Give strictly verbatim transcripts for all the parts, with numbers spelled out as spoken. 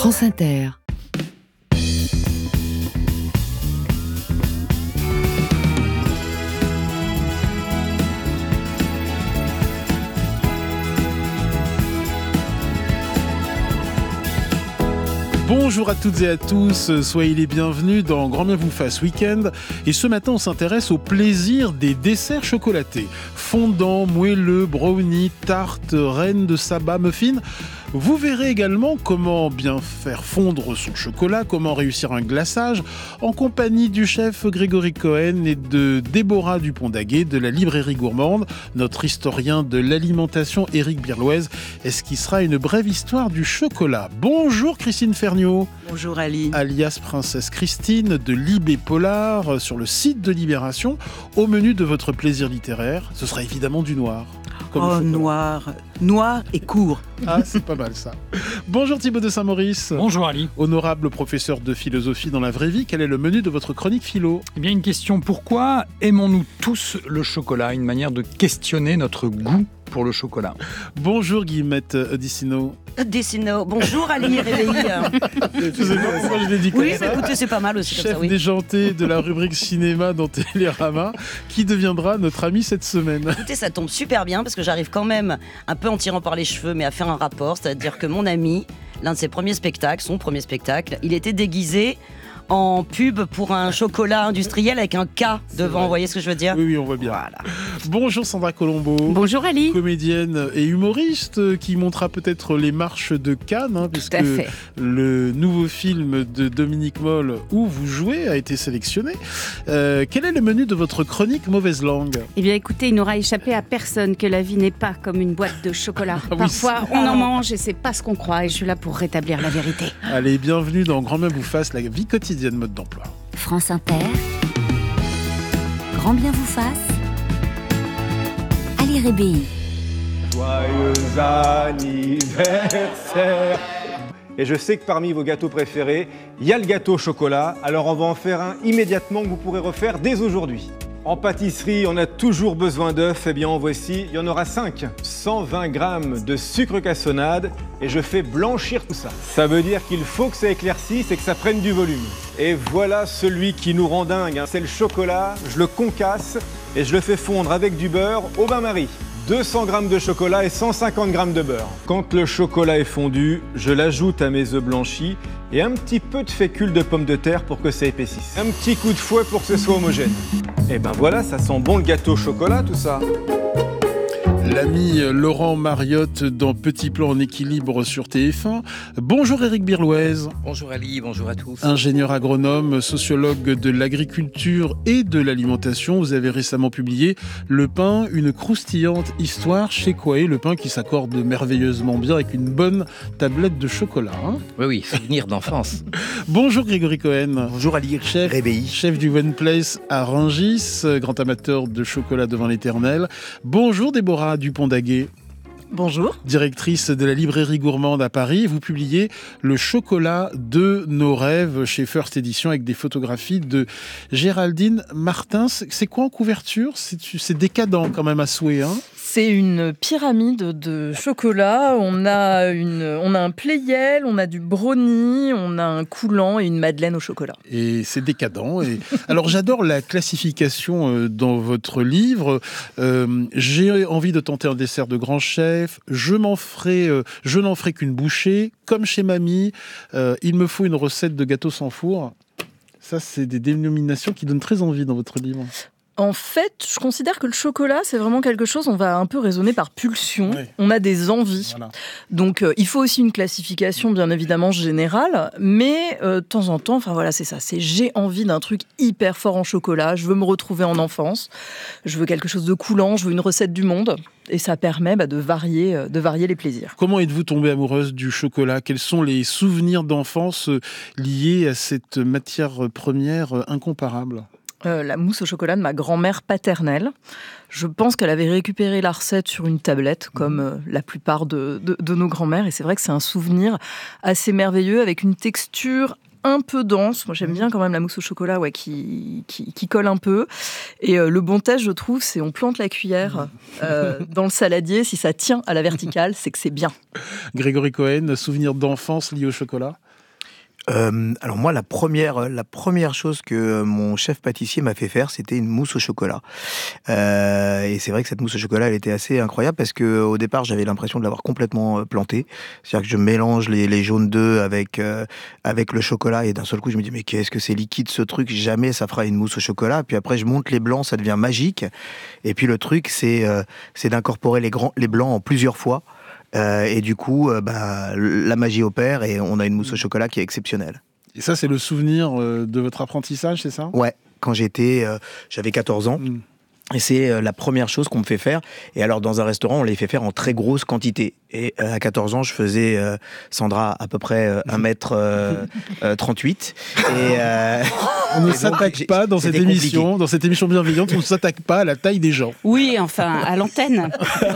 France Inter. Bonjour à toutes et à tous, soyez les bienvenus dans Grand Bien vous fasse Week-end. Et ce matin, on s'intéresse au plaisir des desserts chocolatés. Fondant, moelleux, brownie, tarte, reine de Saba, muffin. Vous verrez également comment bien faire fondre son chocolat, comment réussir un glaçage, en compagnie du chef Grégory Cohen et de Déborah Dupont-Daguet de la librairie gourmande, notre historien de l'alimentation Éric Birloise, et ce qui sera une brève histoire du chocolat. Bonjour Christine Ferniaud. Bonjour Ali. Alias Princesse Christine de Libé Polar sur le site de Libération. Au menu de votre plaisir littéraire, ce sera évidemment du noir. Oh, noir, noir et court. Ah, c'est pas mal ça. Bonjour Thibaut de Saint-Maurice. Bonjour Ali. Honorable professeur de philosophie dans la vraie vie, quel est le menu de votre chronique philo ? Eh bien, une question, pourquoi aimons-nous tous le chocolat ? Une manière de questionner notre goût pour le chocolat. Bonjour Guillemette Odissino. Odissino, bonjour Ali Réveil. Je sais pas pourquoi je l'ai dit comme oui, ça. Oui, écoutez, c'est pas mal aussi Chef comme ça, oui. déjanté de la rubrique cinéma dans Télérama, qui deviendra notre ami cette semaine. Écoutez, ça tombe super bien parce que j'arrive quand même un peu en tirant par les cheveux, mais à faire un rapport, c'est-à-dire que mon ami, l'un de ses premiers spectacles, son premier spectacle, il était déguisé en pub pour un chocolat industriel avec un K devant, vous voyez ce que je veux dire ? Oui, oui, on voit bien. Voilà. Bonjour Sandra Colombo. Bonjour Ali. Comédienne et humoriste qui montera peut-être les marches de Cannes, hein, puisque le nouveau film de Dominique Moll où vous jouez a été sélectionné. Euh, quel est le menu de votre chronique Mauvaise Langue ? Eh bien écoutez, il n'aura échappé à personne que la vie n'est pas comme une boîte de chocolat. Ah oui, Parfois ça. on en mange et c'est pas ce qu'on croit et je suis là pour rétablir la vérité. Allez, bienvenue dans Grand Bien vous fasse, la vie quotidienne mode d'emploi. France Inter, Grand Bien vous fasse, Ali Rébéi. Joyeux anniversaire. Et je sais que parmi vos gâteaux préférés, il y a le gâteau au chocolat, alors on va en faire un immédiatement que vous pourrez refaire dès aujourd'hui. En pâtisserie, on a toujours besoin d'œufs, eh bien en voici, il y en aura cinq. cent vingt grammes de sucre cassonade et je fais blanchir tout ça. Ça veut dire qu'il faut que ça éclaircisse et que ça prenne du volume. Et voilà celui qui nous rend dingue, hein. C'est le chocolat, je le concasse et je le fais fondre avec du beurre au bain-marie. deux cents grammes de chocolat et cent cinquante grammes de beurre. Quand le chocolat est fondu, je l'ajoute à mes œufs blanchis et un petit peu de fécule de pommes de terre pour que ça épaississe. Un petit coup de fouet pour que ce soit homogène. Et ben voilà, ça sent bon le gâteau au chocolat tout ça. L'ami Laurent Mariotte dans Petit Plan en équilibre sur T F un. Bonjour Éric Birloise. Bonjour Ali, bonjour à tous. Ingénieur agronome, sociologue de l'agriculture et de l'alimentation. Vous avez récemment publié Le pain, une croustillante histoire chez Quae. Le pain qui s'accorde merveilleusement bien avec une bonne tablette de chocolat. Hein oui, oui, souvenir d'enfance. Bonjour Grégory Cohen. Bonjour Ali, chef, Rébéi. Chef du One Place à Rungis, grand amateur de chocolat devant l'éternel. Bonjour Déborah Dupont-Daguet. Bonjour. Directrice de la librairie gourmande à Paris, vous publiez Le chocolat de nos rêves chez First Edition avec des photographies de Géraldine Martins. C'est quoi en couverture ? c'est, c'est décadent quand même à souhait, hein ? C'est une pyramide de chocolat. On a, une, on a un playel, on a du brownie, on a un coulant et une madeleine au chocolat. Et c'est décadent. Et... Alors j'adore la classification dans votre livre. Euh, j'ai envie de tenter un dessert de grand chef. Je m'en ferai, euh, je n'en ferai qu'une bouchée. Comme chez mamie, euh, il me faut une recette de gâteau sans four. Ça, c'est des dénominations qui donnent très envie dans votre livre. En fait, je considère que le chocolat, c'est vraiment quelque chose, on va un peu raisonner par pulsion. Oui. On a des envies. Voilà. Donc, euh, il faut aussi une classification, bien évidemment, générale. Mais, euh, de temps en temps, enfin voilà, c'est ça. C'est j'ai envie d'un truc hyper fort en chocolat. Je veux me retrouver en enfance. Je veux quelque chose de coulant. Je veux une recette du monde. Et ça permet bah, de, varier, euh, de varier les plaisirs. Comment êtes-vous tombée amoureuse du chocolat ? Quels sont les souvenirs d'enfance liés à cette matière première incomparable ? Euh, la mousse au chocolat de ma grand-mère paternelle. Je pense qu'elle avait récupéré la recette sur une tablette, comme euh, la plupart de, de, de nos grand-mères. Et c'est vrai que c'est un souvenir assez merveilleux, avec une texture un peu dense. Moi, j'aime bien quand même la mousse au chocolat ouais, qui, qui, qui colle un peu. Et euh, le bon test, je trouve, c'est on plante la cuillère euh, dans le saladier. Si ça tient à la verticale, c'est que c'est bien. Grégory Cohen, souvenir d'enfance lié au chocolat ? Euh, alors moi, la première, la première chose que mon chef pâtissier m'a fait faire, c'était une mousse au chocolat. Euh, et c'est vrai que cette mousse au chocolat, elle était assez incroyable parce que au départ, j'avais l'impression de l'avoir complètement plantée. C'est-à-dire que je mélange les, les jaunes d'œufs avec euh, avec le chocolat et d'un seul coup, je me dis mais qu'est-ce que c'est liquide ce truc ? Jamais ça fera une mousse au chocolat. Puis après, je monte les blancs, ça devient magique. Et puis le truc, c'est euh, c'est d'incorporer les grands, les blancs en plusieurs fois. Euh, et du coup, euh, bah, la magie opère et on a une mousse au chocolat qui est exceptionnelle. Et ça, c'est le souvenir euh, de votre apprentissage, c'est ça ? Ouais, quand j'étais, euh, j'avais quatorze ans. Mm. Et c'est euh, la première chose qu'on me fait faire. Et alors, dans un restaurant, on les fait faire en très grosse quantité. Et euh, à quatorze ans, je faisais, euh, Sandra, à peu près euh, un mètre trente-huit. Et, euh, on ne s'attaque donc, pas dans cette émission, compliqué. Dans cette émission bienveillante, on ne s'attaque pas à la taille des gens. Oui, enfin, à l'antenne.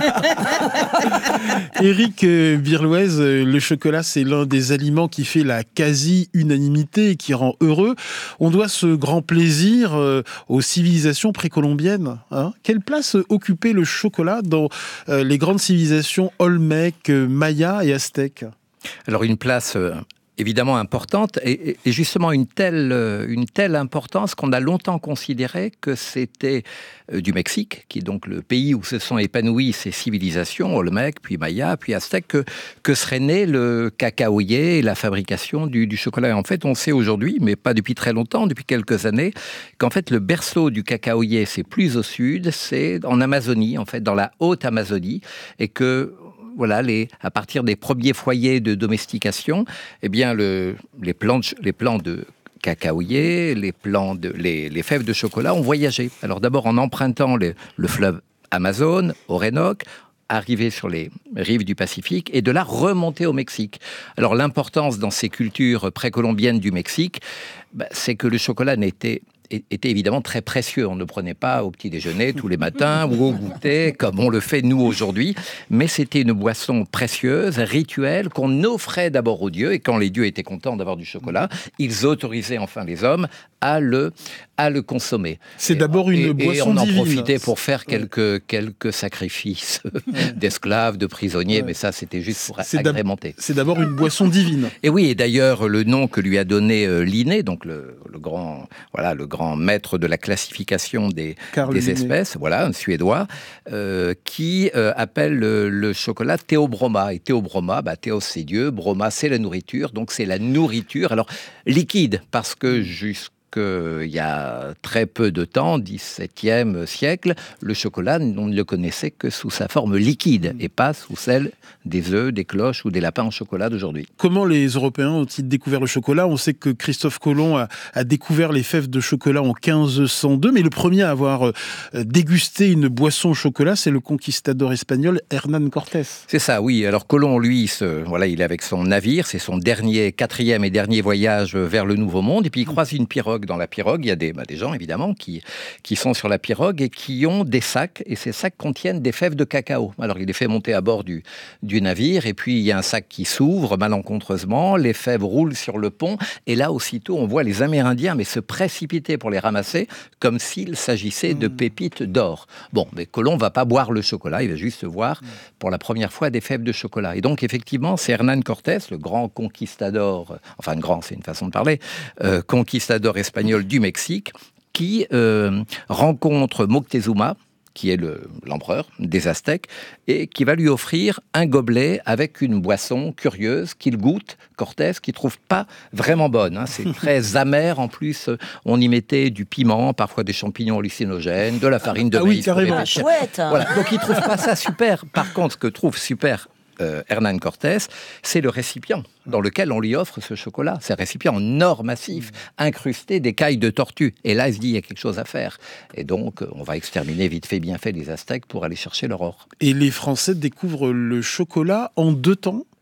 Éric Birlouez, le chocolat, c'est l'un des aliments qui fait la quasi-unanimité et qui rend heureux. On doit ce grand plaisir euh, aux civilisations précolombiennes. Hein. Quelle place occupait le chocolat dans euh, les grandes civilisations olmèques, mayas et aztèques ? Alors une place euh, évidemment importante et, et justement une telle, une telle importance qu'on a longtemps considéré que c'était euh, du Mexique, qui est donc le pays où se sont épanouies ces civilisations, olmèques, puis mayas, puis aztèques, que, que serait né le cacaoyer et la fabrication du, du chocolat. Et en fait, on sait aujourd'hui, mais pas depuis très longtemps, depuis quelques années, qu'en fait le berceau du cacaoyer, c'est plus au sud, c'est en Amazonie, en fait, dans la haute Amazonie, et que voilà, les, à partir des premiers foyers de domestication, eh bien le, les, plants de, les plants de cacaoyer, les, plants de, les, les fèves de chocolat ont voyagé. Alors d'abord en empruntant le, le fleuve Amazone, Orénoque, arriver sur les rives du Pacifique et de là remonter au Mexique. Alors l'importance dans ces cultures précolombiennes du Mexique, bah, c'est que le chocolat n'était était évidemment très précieux. On ne le prenait pas au petit déjeuner tous les matins ou au goûter, comme on le fait nous aujourd'hui, mais c'était une boisson précieuse, rituelle, qu'on offrait d'abord aux dieux, et quand les dieux étaient contents d'avoir du chocolat, ils autorisaient enfin les hommes à le, à le consommer. C'est et, d'abord une et, boisson divine. Et on en profitait pour faire quelques, quelques sacrifices d'esclaves, de prisonniers, ouais. Mais ça c'était juste pour c'est agrémenter. C'est d'abord une boisson divine. Et oui, et d'ailleurs le nom que lui a donné euh, Linné, donc le, le grand, voilà, le grand maître de la classification des, des espèces, voilà, un Suédois, euh, qui euh, appelle le, le chocolat Théobroma. Et Théobroma, bah, Théos c'est Dieu, Broma c'est la nourriture, donc c'est la nourriture, alors liquide, parce que jusqu'à qu'il y a très peu de temps, dix-septième siècle, le chocolat, on ne le connaissait que sous sa forme liquide et pas sous celle des œufs, des cloches ou des lapins en chocolat d'aujourd'hui. Comment les Européens ont-ils découvert le chocolat ? On sait que Christophe Colomb a, a découvert les fèves de chocolat en quinze cent deux, mais le premier à avoir euh, dégusté une boisson au chocolat, c'est le conquistador espagnol Hernán Cortés. C'est ça, oui. Alors Colomb, lui, se, voilà, il est avec son navire, c'est son dernier, quatrième et dernier voyage vers le Nouveau Monde, et puis il croise une pirogue. Dans la pirogue, il y a des, bah, des gens, évidemment, qui, qui sont sur la pirogue et qui ont des sacs, et ces sacs contiennent des fèves de cacao. Alors, il les fait monter à bord du, du navire, et puis il y a un sac qui s'ouvre malencontreusement, les fèves roulent sur le pont, et là, aussitôt, on voit les Amérindiens mais se précipiter pour les ramasser, comme s'il s'agissait de pépites d'or. Bon, mais Colomb ne va pas boire le chocolat, il va juste voir, pour la première fois, des fèves de chocolat. Et donc, effectivement, c'est Hernán Cortés, le grand conquistador, enfin, grand, c'est une façon de parler, euh, conquistador espagnol du Mexique, qui euh, rencontre Moctezuma, qui est le, l'empereur des Aztèques, et qui va lui offrir un gobelet avec une boisson curieuse qu'il goûte, Cortés, qu'il ne trouve pas vraiment bonne. Hein. C'est très amer, en plus, on y mettait du piment, parfois des champignons hallucinogènes, de la farine de ah maïs. Oui, carrément. Ah, chouette. Voilà. Donc il ne trouve pas ça super. Par contre, ce que trouve super Euh, Hernán Cortés, c'est le récipient dans lequel on lui offre ce chocolat. C'est un récipient en or massif, incrusté d'écailles de tortue. Et là, il se dit, il y a quelque chose à faire. Et donc, on va exterminer vite fait, bien fait les Aztèques pour aller chercher leur or. Et les Français découvrent le chocolat en deux temps ?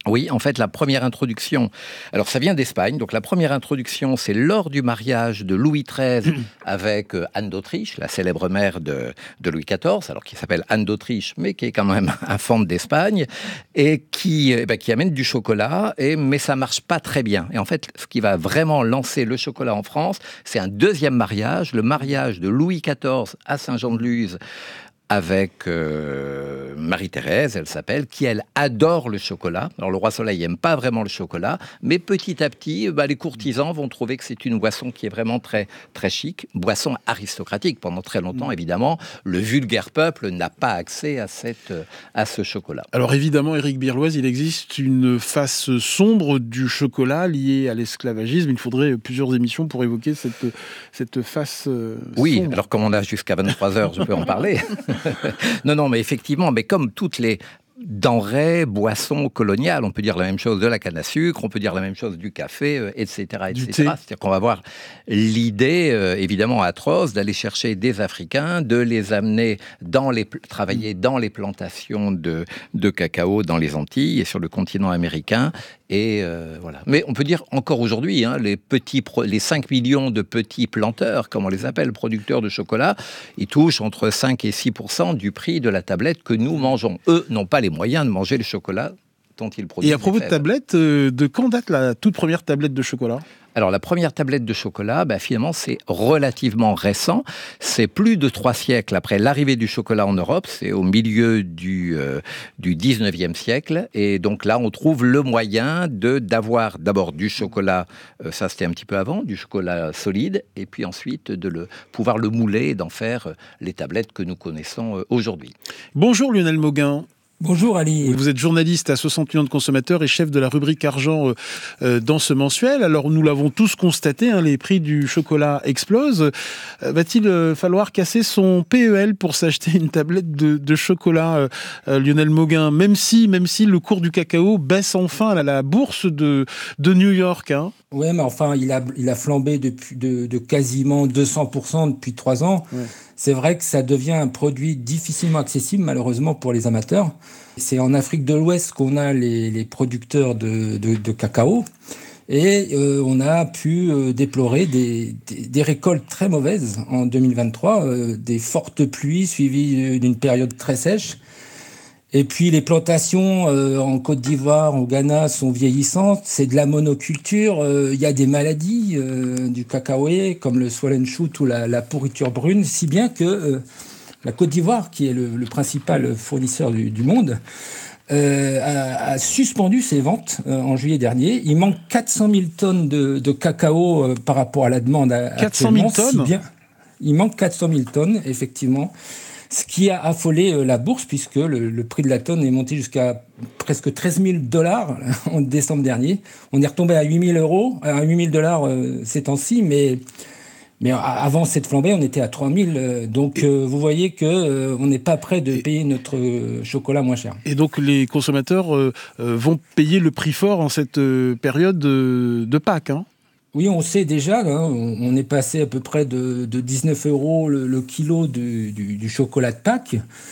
Oui, en fait, la première introduction, alors ça vient d'Espagne, donc la première introduction, c'est lors du mariage de Louis treize avec Anne d'Autriche, la célèbre mère de, de Louis quatorze, alors qui s'appelle Anne d'Autriche, mais qui est quand même infante d'Espagne, et qui, eh ben, qui amène du chocolat, et, mais ça marche pas très bien. Et en fait, ce qui va vraiment lancer le chocolat en France, c'est un deuxième mariage, le mariage de Louis quatorze à Saint-Jean-de-Luz, avec euh, Marie-Thérèse, elle s'appelle, qui, elle, adore le chocolat. Alors, le roi Soleil n'aime pas vraiment le chocolat, mais petit à petit, bah, les courtisans vont trouver que c'est une boisson qui est vraiment très, très chic, boisson aristocratique. Pendant très longtemps, évidemment, le vulgaire peuple n'a pas accès à, cette, à ce chocolat. Alors, évidemment, Éric Birloise, il existe une face sombre du chocolat liée à l'esclavagisme. Il faudrait plusieurs émissions pour évoquer cette, cette face euh, oui, sombre. Alors comme on a jusqu'à vingt-trois heures, je peux en parler. Non, non, mais effectivement, mais comme toutes les denrées, boissons coloniales, on peut dire la même chose de la canne à sucre, on peut dire la même chose du café, euh, et cetera, et cetera. C'est-à-dire qu'on va avoir l'idée, euh, évidemment atroce, d'aller chercher des Africains, de les amener dans les, travailler dans les plantations de, de cacao dans les Antilles et sur le continent américain. Et euh, voilà. Mais on peut dire encore aujourd'hui, hein, les petits, pro- les cinq millions de petits planteurs, comme on les appelle, producteurs de chocolat, ils touchent entre cinq et six pour cent du prix de la tablette que nous mangeons. Eux n'ont pas les moyens de manger le chocolat dont ils produisent. Et à propos de tablette, euh, de quand date la toute première tablette de chocolat ? Alors, la première tablette de chocolat, bah, finalement, c'est relativement récent. C'est plus de trois siècles après l'arrivée du chocolat en Europe. C'est au milieu du, euh, du dix-neuvième siècle. Et donc là, on trouve le moyen de, d'avoir d'abord du chocolat, euh, ça c'était un petit peu avant, du chocolat solide, et puis ensuite de le, pouvoir le mouler et d'en faire euh, les tablettes que nous connaissons euh, aujourd'hui. Bonjour Lionel Mauguin. Bonjour Ali. Vous êtes journaliste à soixante millions de consommateurs et chef de la rubrique argent euh, dans ce mensuel. Alors nous l'avons tous constaté, hein, les prix du chocolat explosent. Euh, va-t-il euh, falloir casser son P E L pour s'acheter une tablette de, de chocolat, euh, euh, Lionel Mauguin, même si, même si le cours du cacao baisse enfin à la bourse de, de New York, hein. Oui, mais enfin, il a, il a flambé depuis, de, de quasiment deux cents pour cent depuis trois ans. Ouais. C'est vrai que ça devient un produit difficilement accessible, malheureusement, pour les amateurs. C'est en Afrique de l'Ouest qu'on a les, les producteurs de, de, de cacao. Et euh, on a pu euh, déplorer des, des, des récoltes très mauvaises en deux mille vingt-trois, euh, des fortes pluies suivies d'une période très sèche. Et puis les plantations euh, en Côte d'Ivoire, au Ghana, sont vieillissantes. C'est de la monoculture. Il euh, y a des maladies euh, du cacaoyer, comme le swollen shoot ou la, la pourriture brune, si bien que euh, la Côte d'Ivoire, qui est le, le principal fournisseur du, du monde, euh, a, a suspendu ses ventes euh, en juillet dernier. Il manque quatre cent mille tonnes de, de cacao euh, par rapport à la demande. quatre cent mille tonnes si bien, Il manque quatre cent mille tonnes, effectivement. Ce qui a affolé la bourse, puisque le, le prix de la tonne est monté jusqu'à presque treize mille dollars en décembre dernier. On est retombé à huit mille euros, à huit mille dollars euh, ces temps-ci, mais, mais avant cette flambée, on était à trois mille. Donc euh, vous voyez qu'on euh, n'est pas prêt de payer notre euh, chocolat moins cher. Et donc les consommateurs euh, euh, vont payer le prix fort en cette euh, période de, de Pâques, hein. Oui, on sait déjà, hein, on est passé à peu près de, de dix-neuf euros le, le kilo du, du, du chocolat de Pâques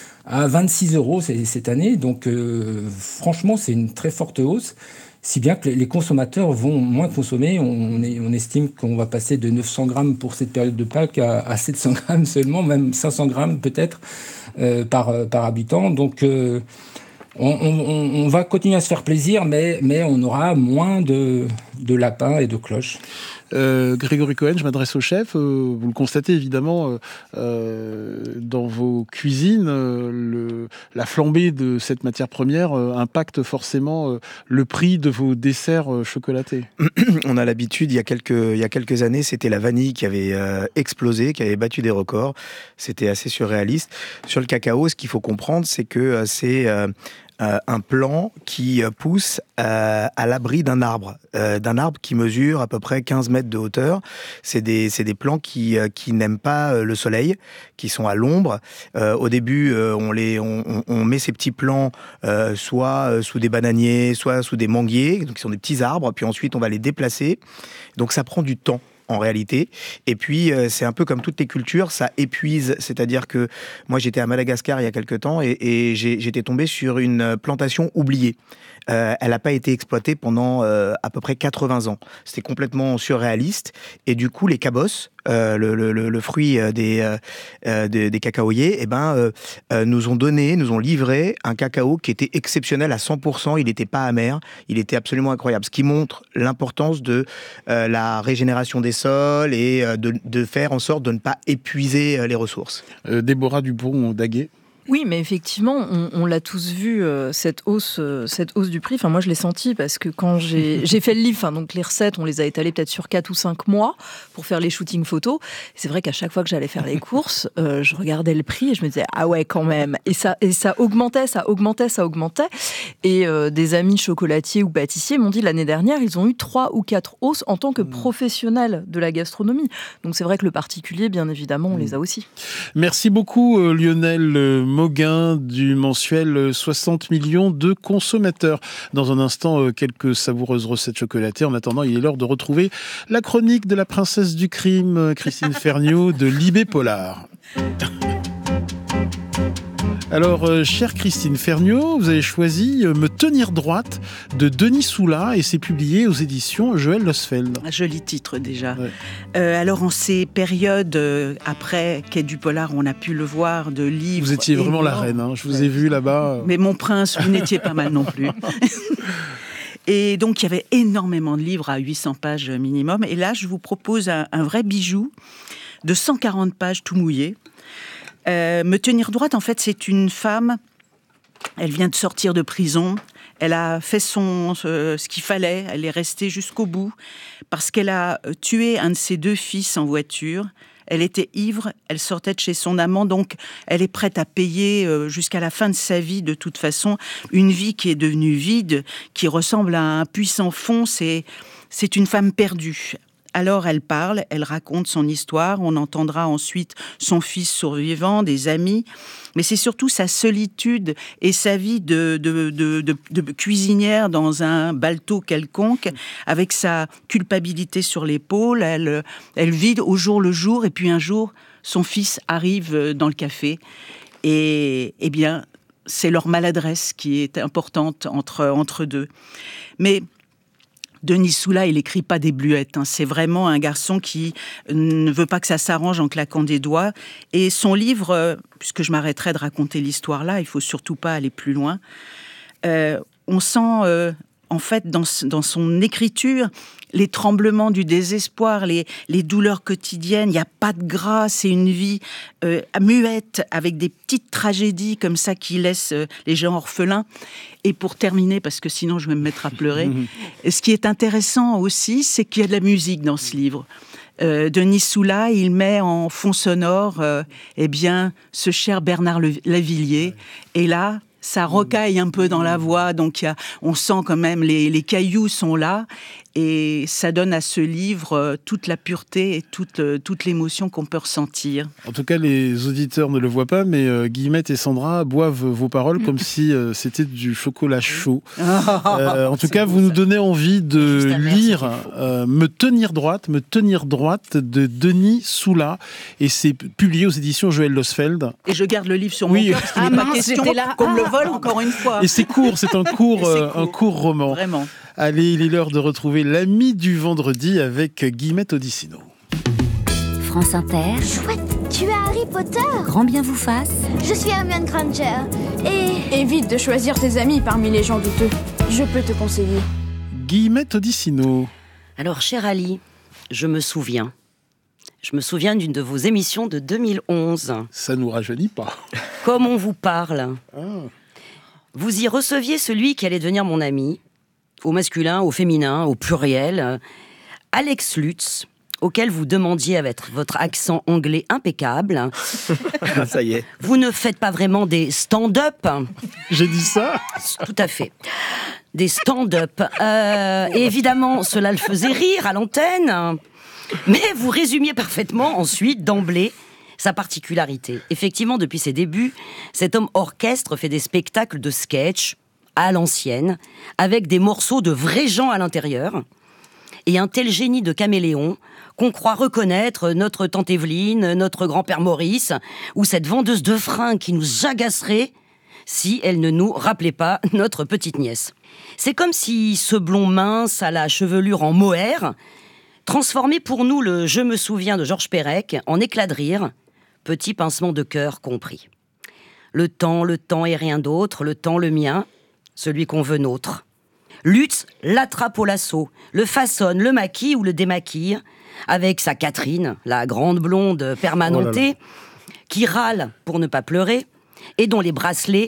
à vingt-six euros cette année. Donc, euh, franchement, c'est une très forte hausse, si bien que les consommateurs vont moins consommer. On, est, on estime qu'on va passer de neuf cents grammes pour cette période de Pâques à, à sept cents grammes seulement, même cinq cents grammes peut-être euh, par, par habitant. Donc, euh, On, on, on va continuer à se faire plaisir, mais, mais on aura moins de, de lapins et de cloches. Euh, Grégory Cohen, je m'adresse au chef. Euh, vous le constatez évidemment euh, dans vos cuisines, euh, le, la flambée de cette matière première euh, impacte forcément euh, le prix de vos desserts euh, chocolatés. On a l'habitude, il y a quelques, il y a quelques années, c'était la vanille qui avait euh, explosé, qui avait battu des records. C'était assez surréaliste. Sur le cacao, ce qu'il faut comprendre, c'est que euh, c'est... Euh, Euh, un plant qui euh, pousse euh, à l'abri d'un arbre, euh, d'un arbre qui mesure à peu près quinze mètres de hauteur. C'est des, c'est des plants qui, euh, qui n'aiment pas euh, le soleil, qui sont à l'ombre. Euh, au début, euh, on, les, on, on met ces petits plants euh, soit euh, sous des bananiers, soit sous des manguiers, donc qui sont des petits arbres, puis ensuite on va les déplacer. Donc ça prend du temps. en réalité. Et puis, euh, c'est un peu comme toutes les cultures, ça épuise. C'est-à-dire que moi, j'étais à Madagascar il y a quelques temps et, et j'ai, j'étais tombé sur une plantation oubliée. Euh, elle n'a pas été exploitée pendant euh, à peu près quatre-vingts ans. C'était complètement surréaliste. Et du coup, les cabosses, euh, le, le, le fruit des, euh, des, des cacaoyers, eh ben, euh, euh, nous ont donné, nous ont livré un cacao qui était exceptionnel à cent pour cent. Il n'était pas amer, il était absolument incroyable. Ce qui montre l'importance de euh, la régénération des sols et euh, de, de faire en sorte de ne pas épuiser euh, les ressources. Euh, Déborah Dupont-Daguet. Oui, mais effectivement, on, on l'a tous vu, euh, cette hausse, euh, cette hausse du prix. Enfin, moi, je l'ai senti parce que quand j'ai, j'ai fait le livre, enfin, donc les recettes, on les a étalées peut-être sur quatre ou cinq mois pour faire les shootings photos. C'est vrai qu'à chaque fois que j'allais faire les courses, euh, je regardais le prix et je me disais ah ouais, quand même. Et ça, et ça augmentait, ça augmentait, ça augmentait. Et euh, des amis chocolatiers ou pâtissiers m'ont dit l'année dernière, ils ont eu trois ou quatre hausses en tant que professionnels de la gastronomie. Donc c'est vrai que le particulier, bien évidemment, on les a aussi. Merci beaucoup euh, Lionel euh, Mauguin du mensuel soixante millions de consommateurs. Dans un instant, quelques savoureuses recettes chocolatées. En attendant, il est l'heure de retrouver la chronique de la princesse du crime, Christine Ferniaud de Libé Polar. Alors, euh, chère Christine Ferniaud, vous avez choisi euh, Me tenir droite de Denis Soula et c'est publié aux éditions Joël Losfeld. Un joli titre déjà. Ouais. Euh, alors, en ces périodes, euh, après Quai du Polar, on a pu le voir de livres. Vous étiez vraiment énormes. la reine, hein. Je vous ai vu là-bas. Mais mon prince, vous n'étiez pas mal non plus. Et donc, il y avait énormément de livres à huit cents pages minimum. Et là, je vous propose un, un vrai bijou de cent quarante pages tout mouillé. Euh, Me tenir droite, en fait, c'est une femme, elle vient de sortir de prison, elle a fait son, euh, ce qu'il fallait, elle est restée jusqu'au bout, parce qu'elle a tué un de ses deux fils en voiture. Elle était ivre, elle sortait de chez son amant, donc elle est prête à payer euh, jusqu'à la fin de sa vie, de toute façon, une vie qui est devenue vide, qui ressemble à un puits sans fond, c'est, c'est une femme perdue. Alors elle parle, elle raconte son histoire, on entendra ensuite son fils survivant, des amis, mais c'est surtout sa solitude et sa vie de, de, de, de, de cuisinière dans un balteau quelconque, avec sa culpabilité sur l'épaule, elle, elle vit au jour le jour, et puis un jour, son fils arrive dans le café, et eh bien, c'est leur maladresse qui est importante entre, entre deux. Mais Denis Soula, il n'écrit pas des bluettes. Hein. C'est vraiment un garçon qui ne veut pas que ça s'arrange en claquant des doigts. Et son livre, euh, puisque je m'arrêterai de raconter l'histoire là, il ne faut surtout pas aller plus loin, euh, on sent euh, en fait dans, dans son écriture les tremblements du désespoir, les, les douleurs quotidiennes. Il n'y a pas de grâce, c'est une vie euh, muette, avec des petites tragédies comme ça qui laissent euh, les gens orphelins. Et pour terminer, parce que sinon je vais me mettre à pleurer, ce qui est intéressant aussi, c'est qu'il y a de la musique dans ce livre. Euh, Denis Soula, il met en fond sonore euh, eh bien, ce cher Bernard Lavilliers. Et là, ça rocaille un peu dans la voix, donc y a, on sent quand même les, les cailloux sont là. Et ça donne à ce livre euh, toute la pureté et toute, euh, toute l'émotion qu'on peut ressentir. En tout cas, les auditeurs ne le voient pas, mais euh, Guillemette et Sandra boivent vos paroles comme si euh, c'était du chocolat chaud. Euh, en tout cas, vous nous donnez envie de lire euh, Me tenir droite, Me tenir droite de Denis Soula. Et c'est publié aux éditions Joël Losfeld. Et je garde le livre sur oui. mon cœur, parce qu'il ah n'est mince, pas question là. qu'on me ah. le vole encore une fois. Et c'est court, c'est un court, euh, court. un court roman. Vraiment. Allez, il est l'heure de retrouver l'ami du vendredi avec Guillemette Odissino. France Inter. Chouette, tu es Harry Potter. Grand bien vous fasse. Je suis Hermione Granger. Et... Évite de choisir tes amis parmi les gens douteux. Je peux te conseiller. Guillemette Odissino. Alors, cher Ali, je me souviens. Je me souviens d'une de vos émissions de deux mille onze. Ça nous rajeunit pas. Comme on vous parle. Ah. Vous y receviez celui qui allait devenir mon ami, au masculin, au féminin, au pluriel, Alex Lutz, auquel vous demandiez avec votre accent anglais impeccable. Ça y est. Vous ne faites pas vraiment des stand-up. J'ai dit ça ? Tout à fait. Des stand-up. Euh, et évidemment, cela le faisait rire à l'antenne. Mais vous résumiez parfaitement ensuite, d'emblée, sa particularité. Effectivement, depuis ses débuts, cet homme orchestre fait des spectacles de sketch à l'ancienne, avec des morceaux de vrais gens à l'intérieur. et un tel génie de caméléon qu'on croit reconnaître notre tante Evelyne, notre grand-père Maurice, ou cette vendeuse de fringues qui nous agacerait si elle ne nous rappelait pas notre petite nièce. C'est comme si ce blond mince à la chevelure en mohair transformait pour nous le « Je me souviens » de Georges Perec en éclat de rire, petit pincement de cœur compris. Le temps, le temps et rien d'autre, le temps le mien, celui qu'on veut nôtre. Lutz l'attrape au lasso, le façonne, le maquille ou le démaquille, avec sa Catherine, la grande blonde permanentée, oh là là. qui râle pour ne pas pleurer, et dont les bracelets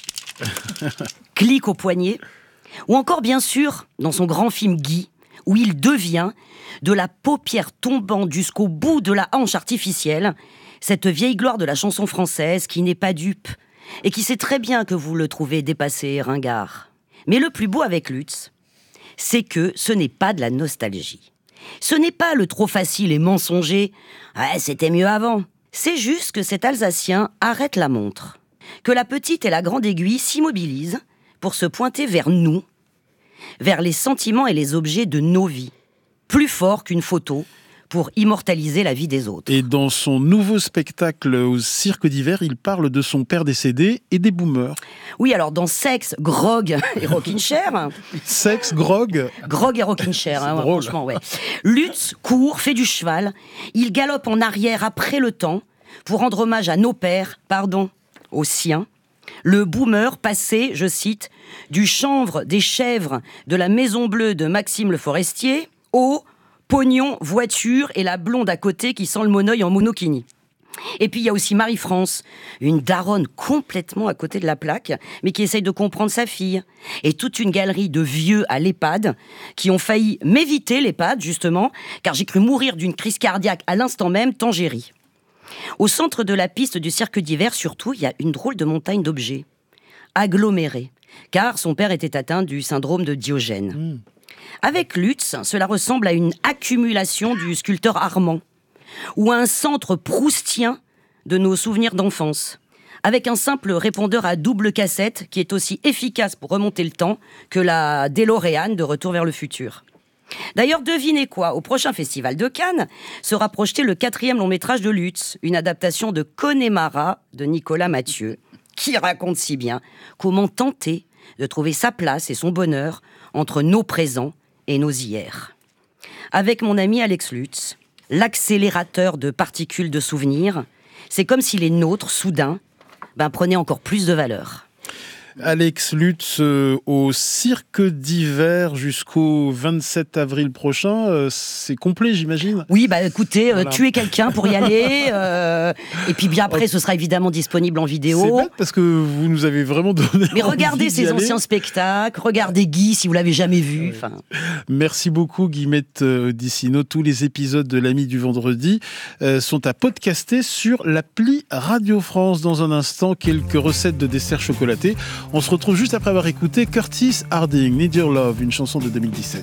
cliquent au poignet. Ou encore, bien sûr, dans son grand film Guy, où il devient, de la paupière tombante jusqu'au bout de la hanche artificielle, cette vieille gloire de la chanson française qui n'est pas dupe, et qui sait très bien que vous le trouvez dépassé et ringard. Mais le plus beau avec Lutz, c'est que ce n'est pas de la nostalgie. Ce n'est pas le trop facile et mensonger « Ah, c'était mieux avant ». C'est juste que cet Alsacien arrête la montre, que la petite et la grande aiguille s'immobilisent pour se pointer vers nous, vers les sentiments et les objets de nos vies, plus fort qu'une photo pour immortaliser la vie des autres. Et dans son nouveau spectacle au Cirque d'Hiver, il parle de son père décédé et des boomers. Oui, alors dans Sexe, Grog et Rockin' Chair... Sexe, Grog Grog et Rockin' Chair, hein, franchement, ouais. Lutz court, fait du cheval, il galope en arrière après le temps pour rendre hommage à nos pères, pardon, aux siens. Le boomer passé, je cite, du chanvre des chèvres de la Maison Bleue de Maxime Le Forestier au pognon, voiture et la blonde à côté qui sent le monoeil en monokini. Et puis il y a aussi Marie-France, une daronne complètement à côté de la plaque, mais qui essaye de comprendre sa fille. Et toute une galerie de vieux à l'EHPAD qui ont failli m'éviter l'EHPAD, justement, car j'ai cru mourir d'une crise cardiaque à l'instant même, tant j'ai ri. Au centre de la piste du Cirque d'Hiver, surtout, il y a une drôle de montagne d'objets, agglomérés, car son père était atteint du syndrome de Diogène. Mmh. Avec Lutz, cela ressemble à une accumulation du sculpteur Armand, ou à un centre proustien de nos souvenirs d'enfance, avec un simple répondeur à double cassette qui est aussi efficace pour remonter le temps que la DeLorean de Retour vers le futur. D'ailleurs, devinez quoi, au prochain festival de Cannes sera projeté le quatrième long métrage de Lutz, une adaptation de Connemara de Nicolas Mathieu, qui raconte si bien comment tenter de trouver sa place et son bonheur entre nos présents et nos hier. Avec mon ami Alex Lutz, l'accélérateur de particules de souvenirs, c'est comme si les nôtres, soudain, ben, prenaient encore plus de valeur. Alex Lutz euh, au Cirque d'Hiver jusqu'au vingt-sept avril prochain. Euh, c'est complet, j'imagine ? Oui, bah écoutez, voilà. euh, tuer quelqu'un pour y aller. Euh, et puis bien après, ce sera évidemment disponible en vidéo. C'est bête parce que vous nous avez vraiment donné Mais regardez ces anciens spectacles, regardez Guy si vous l'avez jamais vu. Ouais. Merci beaucoup Guillemette Odissino. Tous les épisodes de l'Ami du Vendredi euh, sont à podcaster sur l'appli Radio France. Dans un instant, quelques recettes de desserts chocolatés. On se retrouve juste après avoir écouté Curtis Harding, Need Your Love, une chanson de deux mille dix-sept.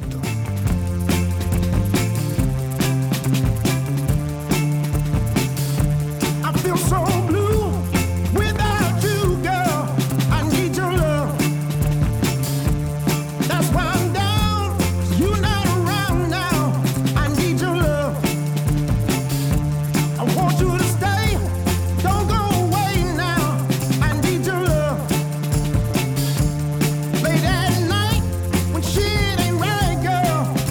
Late at night when shit ain't right, girl.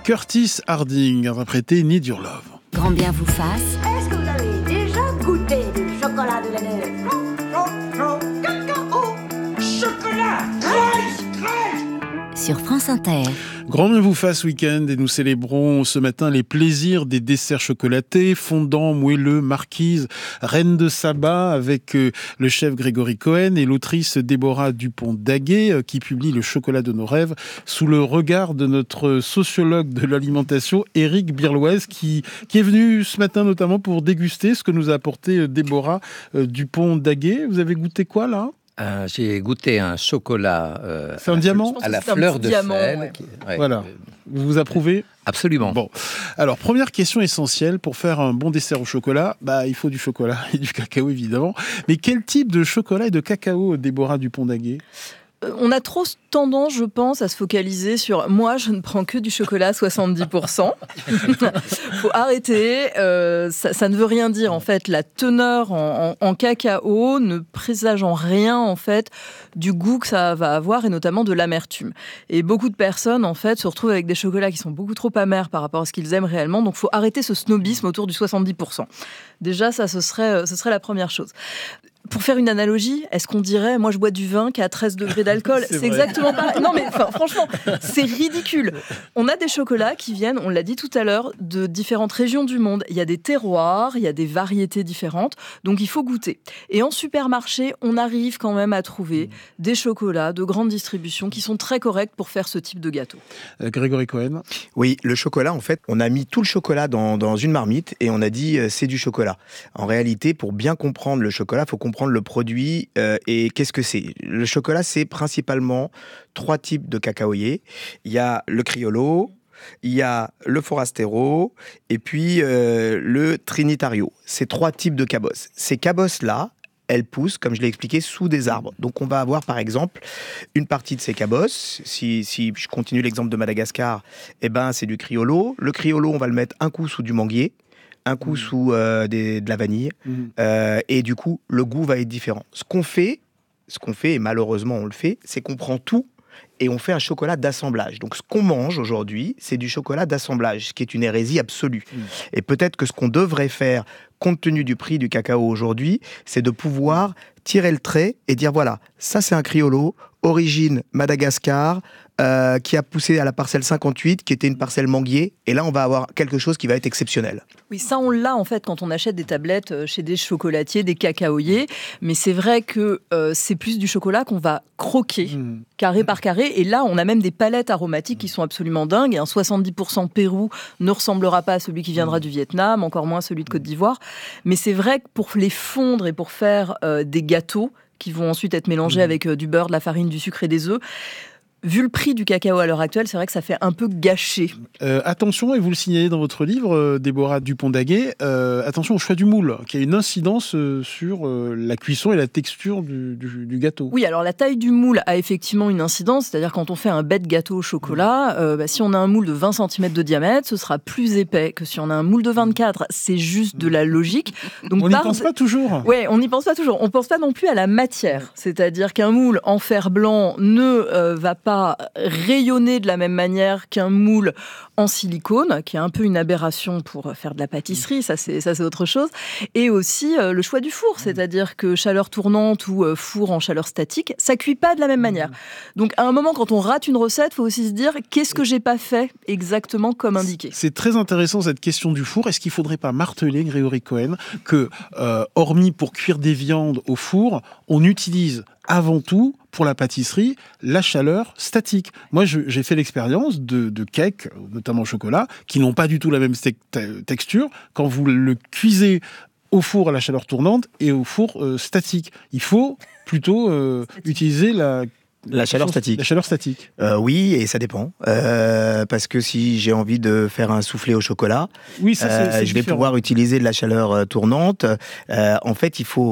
Curtis Harding, interprété Need Your Love. Grand bien vous fasse. Est-ce que vous avez déjà goûté du chocolat de l'année? Cacao, chocolat, crunch, crunch. Sur France Inter. Grand bien vous fasse week-end et nous célébrons ce matin les plaisirs des desserts chocolatés, fondant, moelleux, marquise, reine de Saba avec euh, le chef Grégory Cohen et l'autrice Déborah Dupont-Daguet euh, qui publie Le chocolat de nos rêves sous le regard de notre sociologue de l'alimentation Éric Birloise qui, qui est venu ce matin notamment pour déguster ce que nous a apporté euh, Déborah euh, Dupont-Daguet. Vous avez goûté quoi là ? Euh, j'ai goûté un chocolat euh, c'est un diamant à la fleur de diamant, sel. ouais. Qui, ouais, voilà. Vous vous approuvez ? Absolument. Bon, alors première question essentielle pour faire un bon dessert au chocolat, bah il faut du chocolat et du cacao évidemment. Mais quel type de chocolat et de cacao, Déborah Dupont-Daguet ? On a trop tendance, je pense, à se focaliser sur « moi, je ne prends que du chocolat à soixante-dix pour cent ». Faut arrêter, euh, ça, ça ne veut rien dire. En fait, la teneur en, en, en cacao ne présage en rien, en fait, du goût que ça va avoir, et notamment de l'amertume. Et beaucoup de personnes, en fait, se retrouvent avec des chocolats qui sont beaucoup trop amers par rapport à ce qu'ils aiment réellement. Donc, il faut arrêter ce snobisme autour du soixante-dix pour cent. Déjà, ça, ce serait, ce serait la première chose. Pour faire une analogie, est-ce qu'on dirait, moi je bois du vin qui a treize degrés d'alcool? C'est, c'est exactement pareil. Non mais franchement, c'est ridicule. On a des chocolats qui viennent, on l'a dit tout à l'heure, de différentes régions du monde. Il y a des terroirs, il y a des variétés différentes, donc il faut goûter. Et en supermarché, on arrive quand même à trouver des chocolats de grande distribution qui sont très corrects pour faire ce type de gâteau. Euh, Grégory Cohen. Oui, le chocolat, en fait, on a mis tout le chocolat dans, dans une marmite et on a dit euh, c'est du chocolat. En réalité, pour bien comprendre le chocolat, il faut comprendre le produit euh, et qu'est-ce que c'est. Le chocolat, c'est principalement trois types de cacaoyers. Il y a le Criollo, il y a le Forastero et puis euh, le Trinitario. C'est trois types de cabosses. Ces cabosses-là, elles poussent, comme je l'ai expliqué, sous des arbres. Donc on va avoir par exemple une partie de ces cabosses. Si, si je continue l'exemple de Madagascar, eh ben, c'est du Criollo. Le Criollo, on va le mettre un coup sous du manguier, un coup mmh. sous euh, des, de la vanille, mmh. euh, et du coup, le goût va être différent. Ce qu'on fait, ce qu'on fait, et malheureusement on le fait, c'est qu'on prend tout et on fait un chocolat d'assemblage. Donc ce qu'on mange aujourd'hui, c'est du chocolat d'assemblage, ce qui est une hérésie absolue. Mmh. Et peut-être que ce qu'on devrait faire, compte tenu du prix du cacao aujourd'hui, c'est de pouvoir tirer le trait et dire voilà, ça c'est un Criollo, origine Madagascar, euh, qui a poussé à la parcelle cinquante-huit, qui était une parcelle manguier, et là on va avoir quelque chose qui va être exceptionnel. Oui, ça on l'a en fait quand on achète des tablettes chez des chocolatiers, des cacaoyers, mais c'est vrai que euh, c'est plus du chocolat qu'on va croquer, mmh. carré par carré, et là on a même des palettes aromatiques qui sont absolument dingues, et un soixante-dix pour cent Pérou ne ressemblera pas à celui qui viendra mmh. du Vietnam, encore moins celui de Côte d'Ivoire, mais c'est vrai que pour les fondre et pour faire euh, des gâteaux, qui vont ensuite être mélangés mmh. avec euh, du beurre, de la farine, du sucre et des œufs. Vu le prix du cacao à l'heure actuelle, c'est vrai que ça fait un peu gâché. Euh, attention, et vous le signalez dans votre livre, euh, Déborah Dupont-Daguet, euh, attention au choix du moule, qui a une incidence euh, sur euh, la cuisson et la texture du, du, du gâteau. Oui, alors la taille du moule a effectivement une incidence, c'est-à-dire quand on fait un bête gâteau au chocolat, euh, bah, si on a un moule de vingt centimètres de diamètre, ce sera plus épais que si on a un moule de vingt-quatre. C'est juste de la logique. Donc, on n'y par... pense pas toujours. Oui, on n'y pense pas toujours. On ne pense pas non plus à la matière, c'est-à-dire qu'un moule en fer blanc ne euh, va pas pas rayonner de la même manière qu'un moule en silicone, qui est un peu une aberration pour faire de la pâtisserie, ça c'est, ça c'est autre chose. Et aussi euh, le choix du four, c'est-à-dire que chaleur tournante ou euh, four en chaleur statique, ça cuit pas de la même manière. Donc à un moment, quand on rate une recette, il faut aussi se dire qu'est-ce que j'ai pas fait exactement comme indiqué. C'est très intéressant cette question du four. Est-ce qu'il faudrait pas marteler, Grégory Cohen, que euh, hormis pour cuire des viandes au four, on utilise avant tout, pour la pâtisserie, la chaleur statique. Moi, je, j'ai fait l'expérience de, de cakes, notamment au chocolat, qui n'ont pas du tout la même te- texture quand vous le cuisez au four à la chaleur tournante et au four euh, statique. Il faut plutôt euh, utiliser la... La chaleur statique. La chaleur statique. Euh, oui, et ça dépend. Euh, parce que si j'ai envie de faire un soufflé au chocolat, oui, ça, c'est, euh, c'est je vais différent. pouvoir utiliser de la chaleur euh, tournante. Euh, en fait, il faut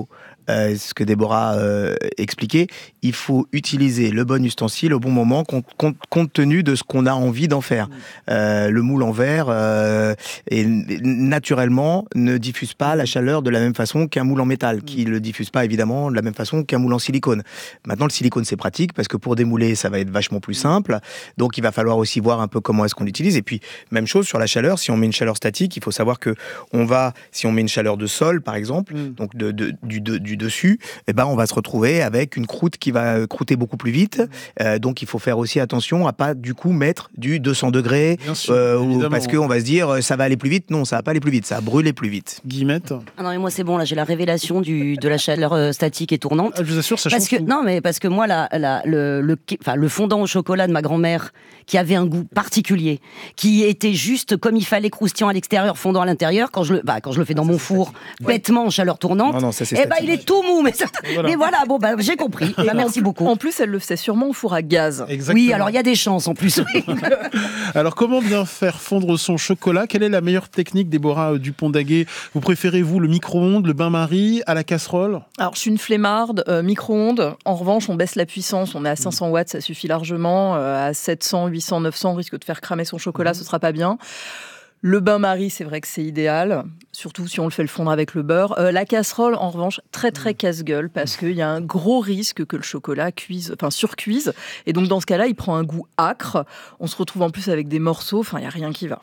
euh, ce que Déborah euh, expliquait, il faut utiliser le bon ustensile au bon moment, compte, compte, compte tenu de ce qu'on a envie d'en faire. Euh, le moule en verre, euh, et, naturellement, ne diffuse pas la chaleur de la même façon qu'un moule en métal, qui ne le diffuse pas évidemment de la même façon qu'un moule en silicone. Maintenant, le silicone, c'est pratique, parce que pour démouler, ça va être vachement plus simple. Donc, il va falloir aussi voir un peu comment est-ce qu'on l'utilise. Et puis, même chose sur la chaleur, si on met une chaleur statique, il faut savoir que on va, si on met une chaleur de sol, par exemple, mm. donc de, de, du, de, du dessus, eh ben, on va se retrouver avec une croûte qui va croûter beaucoup plus vite. Mm. Euh, donc, il faut faire aussi attention à pas, du coup, mettre du deux cents degrés, sûr, euh, ou, parce qu'on va se dire, ça va aller plus vite. Non, ça va pas aller plus vite, ça va brûler plus vite. Guillemette. Ah non, mais moi, c'est bon, là, j'ai la révélation du, de la chaleur euh, statique et tournante. Ah, je vous assure, ça parce change que, tout. Non, mais parce que moi, la, la, le, le, enfin, le fondant au chocolat de ma grand-mère, qui avait un goût particulier, qui était juste comme il fallait, croustillant à l'extérieur, fondant à l'intérieur, quand je le, bah, quand je le fais dans ça, mon four, ouais. bêtement en chaleur tournante, non, non, ça, eh bah, il est tout mou. Mais, ça, voilà. mais voilà, bon, bah, j'ai compris. Bah, merci beaucoup. En plus, elle le faisait sûrement au four à gaz. Exactement. Oui, alors il y a des chances en plus. Alors, comment bien faire fondre son chocolat? Quelle est la meilleure technique, Déborah Dupont-Daguet? Vous préférez, vous, le micro-ondes, le bain-marie, à la casserole? Alors, je suis une flemmarde, euh, micro-ondes. En revanche, on baisse la puissance. On est à cinq cents watts, ça suffit largement. Euh, à sept cents, huit cents, neuf cents, on risque de faire cramer son chocolat, mmh. ce sera pas bien. Le bain-marie, c'est vrai que c'est idéal, surtout si on le fait le fondre avec le beurre. Euh, la casserole, en revanche, très très casse-gueule, parce qu'il y a un gros risque que le chocolat cuise, enfin surcuise. Et donc dans ce cas-là, il prend un goût âcre. On se retrouve en plus avec des morceaux, enfin il n'y a rien qui va.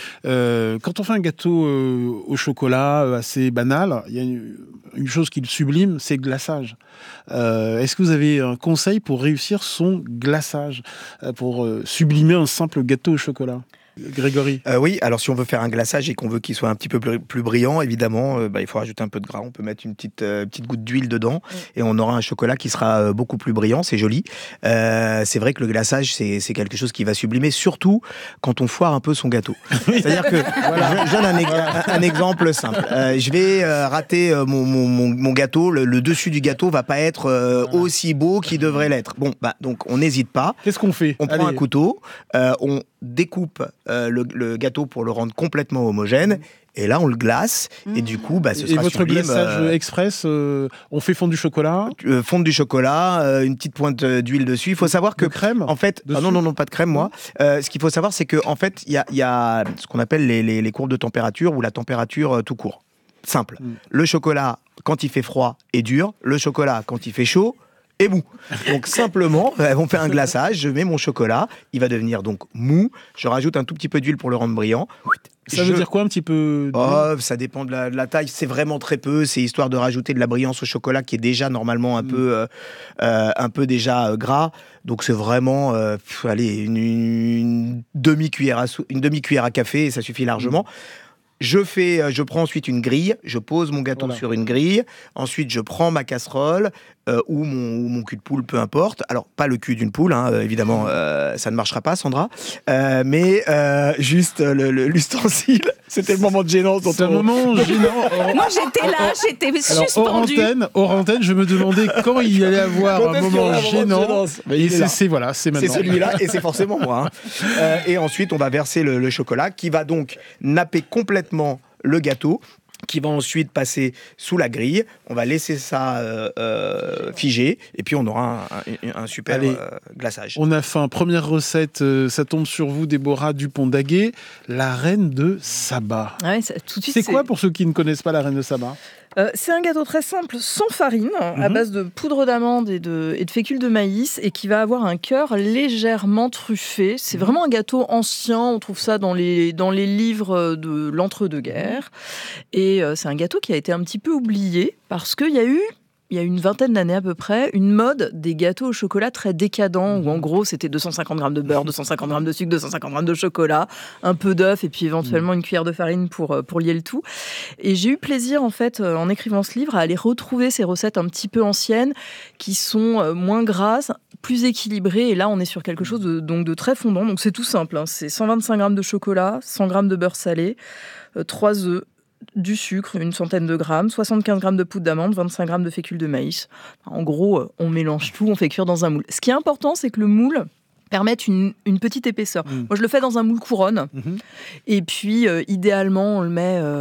Euh, quand on fait un gâteau euh, au chocolat euh, assez banal, il y a une, une chose qui le sublime, c'est le glaçage. Euh, est-ce que vous avez un conseil pour réussir son glaçage, euh, pour euh, sublimer un simple gâteau au chocolat ? Grégory. Euh, oui, alors si on veut faire un glaçage et qu'on veut qu'il soit un petit peu plus, plus brillant, évidemment, euh, bah, il faut rajouter un peu de gras. On peut mettre une petite, euh, petite goutte d'huile dedans mmh. et on aura un chocolat qui sera euh, beaucoup plus brillant, c'est joli. Euh, c'est vrai que le glaçage, c'est, c'est quelque chose qui va sublimer, surtout quand on foire un peu son gâteau. C'est-à-dire que, voilà, je donne un, un, un exemple simple. Euh, je vais euh, rater euh, mon, mon, mon, mon gâteau, le, le dessus du gâteau va pas être euh, voilà. aussi beau qu'il devrait l'être. Bon, bah, donc on n'hésite pas. Qu'est-ce qu'on fait? On Allez. prend un couteau, euh, on découpe euh, le, le gâteau pour le rendre complètement homogène. Et là, on le glace, mmh. et du coup, bah, ce et sera votre sublime. glaçage euh, express, euh, on fait fondre du chocolat euh, Fondre du chocolat, euh, une petite pointe d'huile dessus. Il faut savoir que... De crème en fait, ah non, non, non, pas de crème, moi. Euh, ce qu'il faut savoir, c'est qu'en fait, il y a, y a ce qu'on appelle les, les, les courbes de température, ou la température euh, tout court. Simple. Mmh. Le chocolat, quand il fait froid, est dur. Le chocolat, quand il fait chaud, et mou. Donc simplement, on fait un glaçage, je mets mon chocolat, il va devenir donc mou, je rajoute un tout petit peu d'huile pour le rendre brillant. Ça je... veut dire quoi un petit peu? Oh, ça dépend de la, de la taille, c'est vraiment très peu, c'est histoire de rajouter de la brillance au chocolat qui est déjà normalement un, mmh. peu, euh, euh, un peu déjà euh, gras. Donc c'est vraiment euh, pff, allez, une, une, demi-cuillère à sou... une demi-cuillère à café et ça suffit largement. Mmh. Je, fais, je prends ensuite une grille, je pose mon gâteau voilà. sur une grille, ensuite je prends ma casserole euh, ou, mon, ou mon cul de poule, peu importe. Alors, pas le cul d'une poule, hein, évidemment, euh, ça ne marchera pas, Sandra, euh, mais euh, juste le, le, l'ustensile. C'était le moment de gênance. C'est un moment gênant. Moi, j'étais là, j'étais suspendue. Hors antenne, hors antenne, je me demandais quand il y allait avoir un moment gênant. Et c'est, c'est, voilà, c'est maintenant. C'est celui-là, et c'est forcément moi. Hein. Euh, et ensuite, on va verser le, le chocolat qui va donc napper complètement le gâteau, qui va ensuite passer sous la grille. On va laisser ça euh, euh, figer et puis on aura un, un, un super Allez, euh, glaçage. On a faim. Première recette, euh, ça tombe sur vous, Déborah Dupont-Daguet, la reine de Saba. Ouais, ça, tout de suite, c'est, c'est quoi pour ceux qui ne connaissent pas la reine de Saba? Euh, c'est un gâteau très simple, sans farine, mmh. à base de poudre d'amande et de, et de fécule de maïs, et qui va avoir un cœur légèrement truffé. C'est mmh. vraiment un gâteau ancien, on trouve ça dans les, dans les livres de l'entre-deux-guerres. Et euh, c'est un gâteau qui a été un petit peu oublié, parce qu'il y a eu... il y a une vingtaine d'années à peu près, une mode des gâteaux au chocolat très décadents, où en gros c'était deux cent cinquante grammes de beurre, deux cent cinquante grammes de sucre, deux cent cinquante grammes de chocolat, un peu d'œuf et puis éventuellement une cuillère de farine pour, pour lier le tout. Et j'ai eu plaisir en fait, en écrivant ce livre, à aller retrouver ces recettes un petit peu anciennes, qui sont moins grasses, plus équilibrées, et là on est sur quelque chose de, donc de très fondant. Donc c'est tout simple, hein. C'est cent vingt-cinq grammes de chocolat, cent grammes de beurre salé, euh, trois œufs, du sucre, une centaine de grammes, soixante-quinze grammes de poudre d'amande, vingt-cinq grammes de fécule de maïs. En gros, on mélange tout, on fait cuire dans un moule. Ce qui est important, c'est que le moule permette une, une petite épaisseur. Mmh. Moi, je le fais dans un moule couronne. Mmh. Et puis, euh, idéalement, on le met... Euh,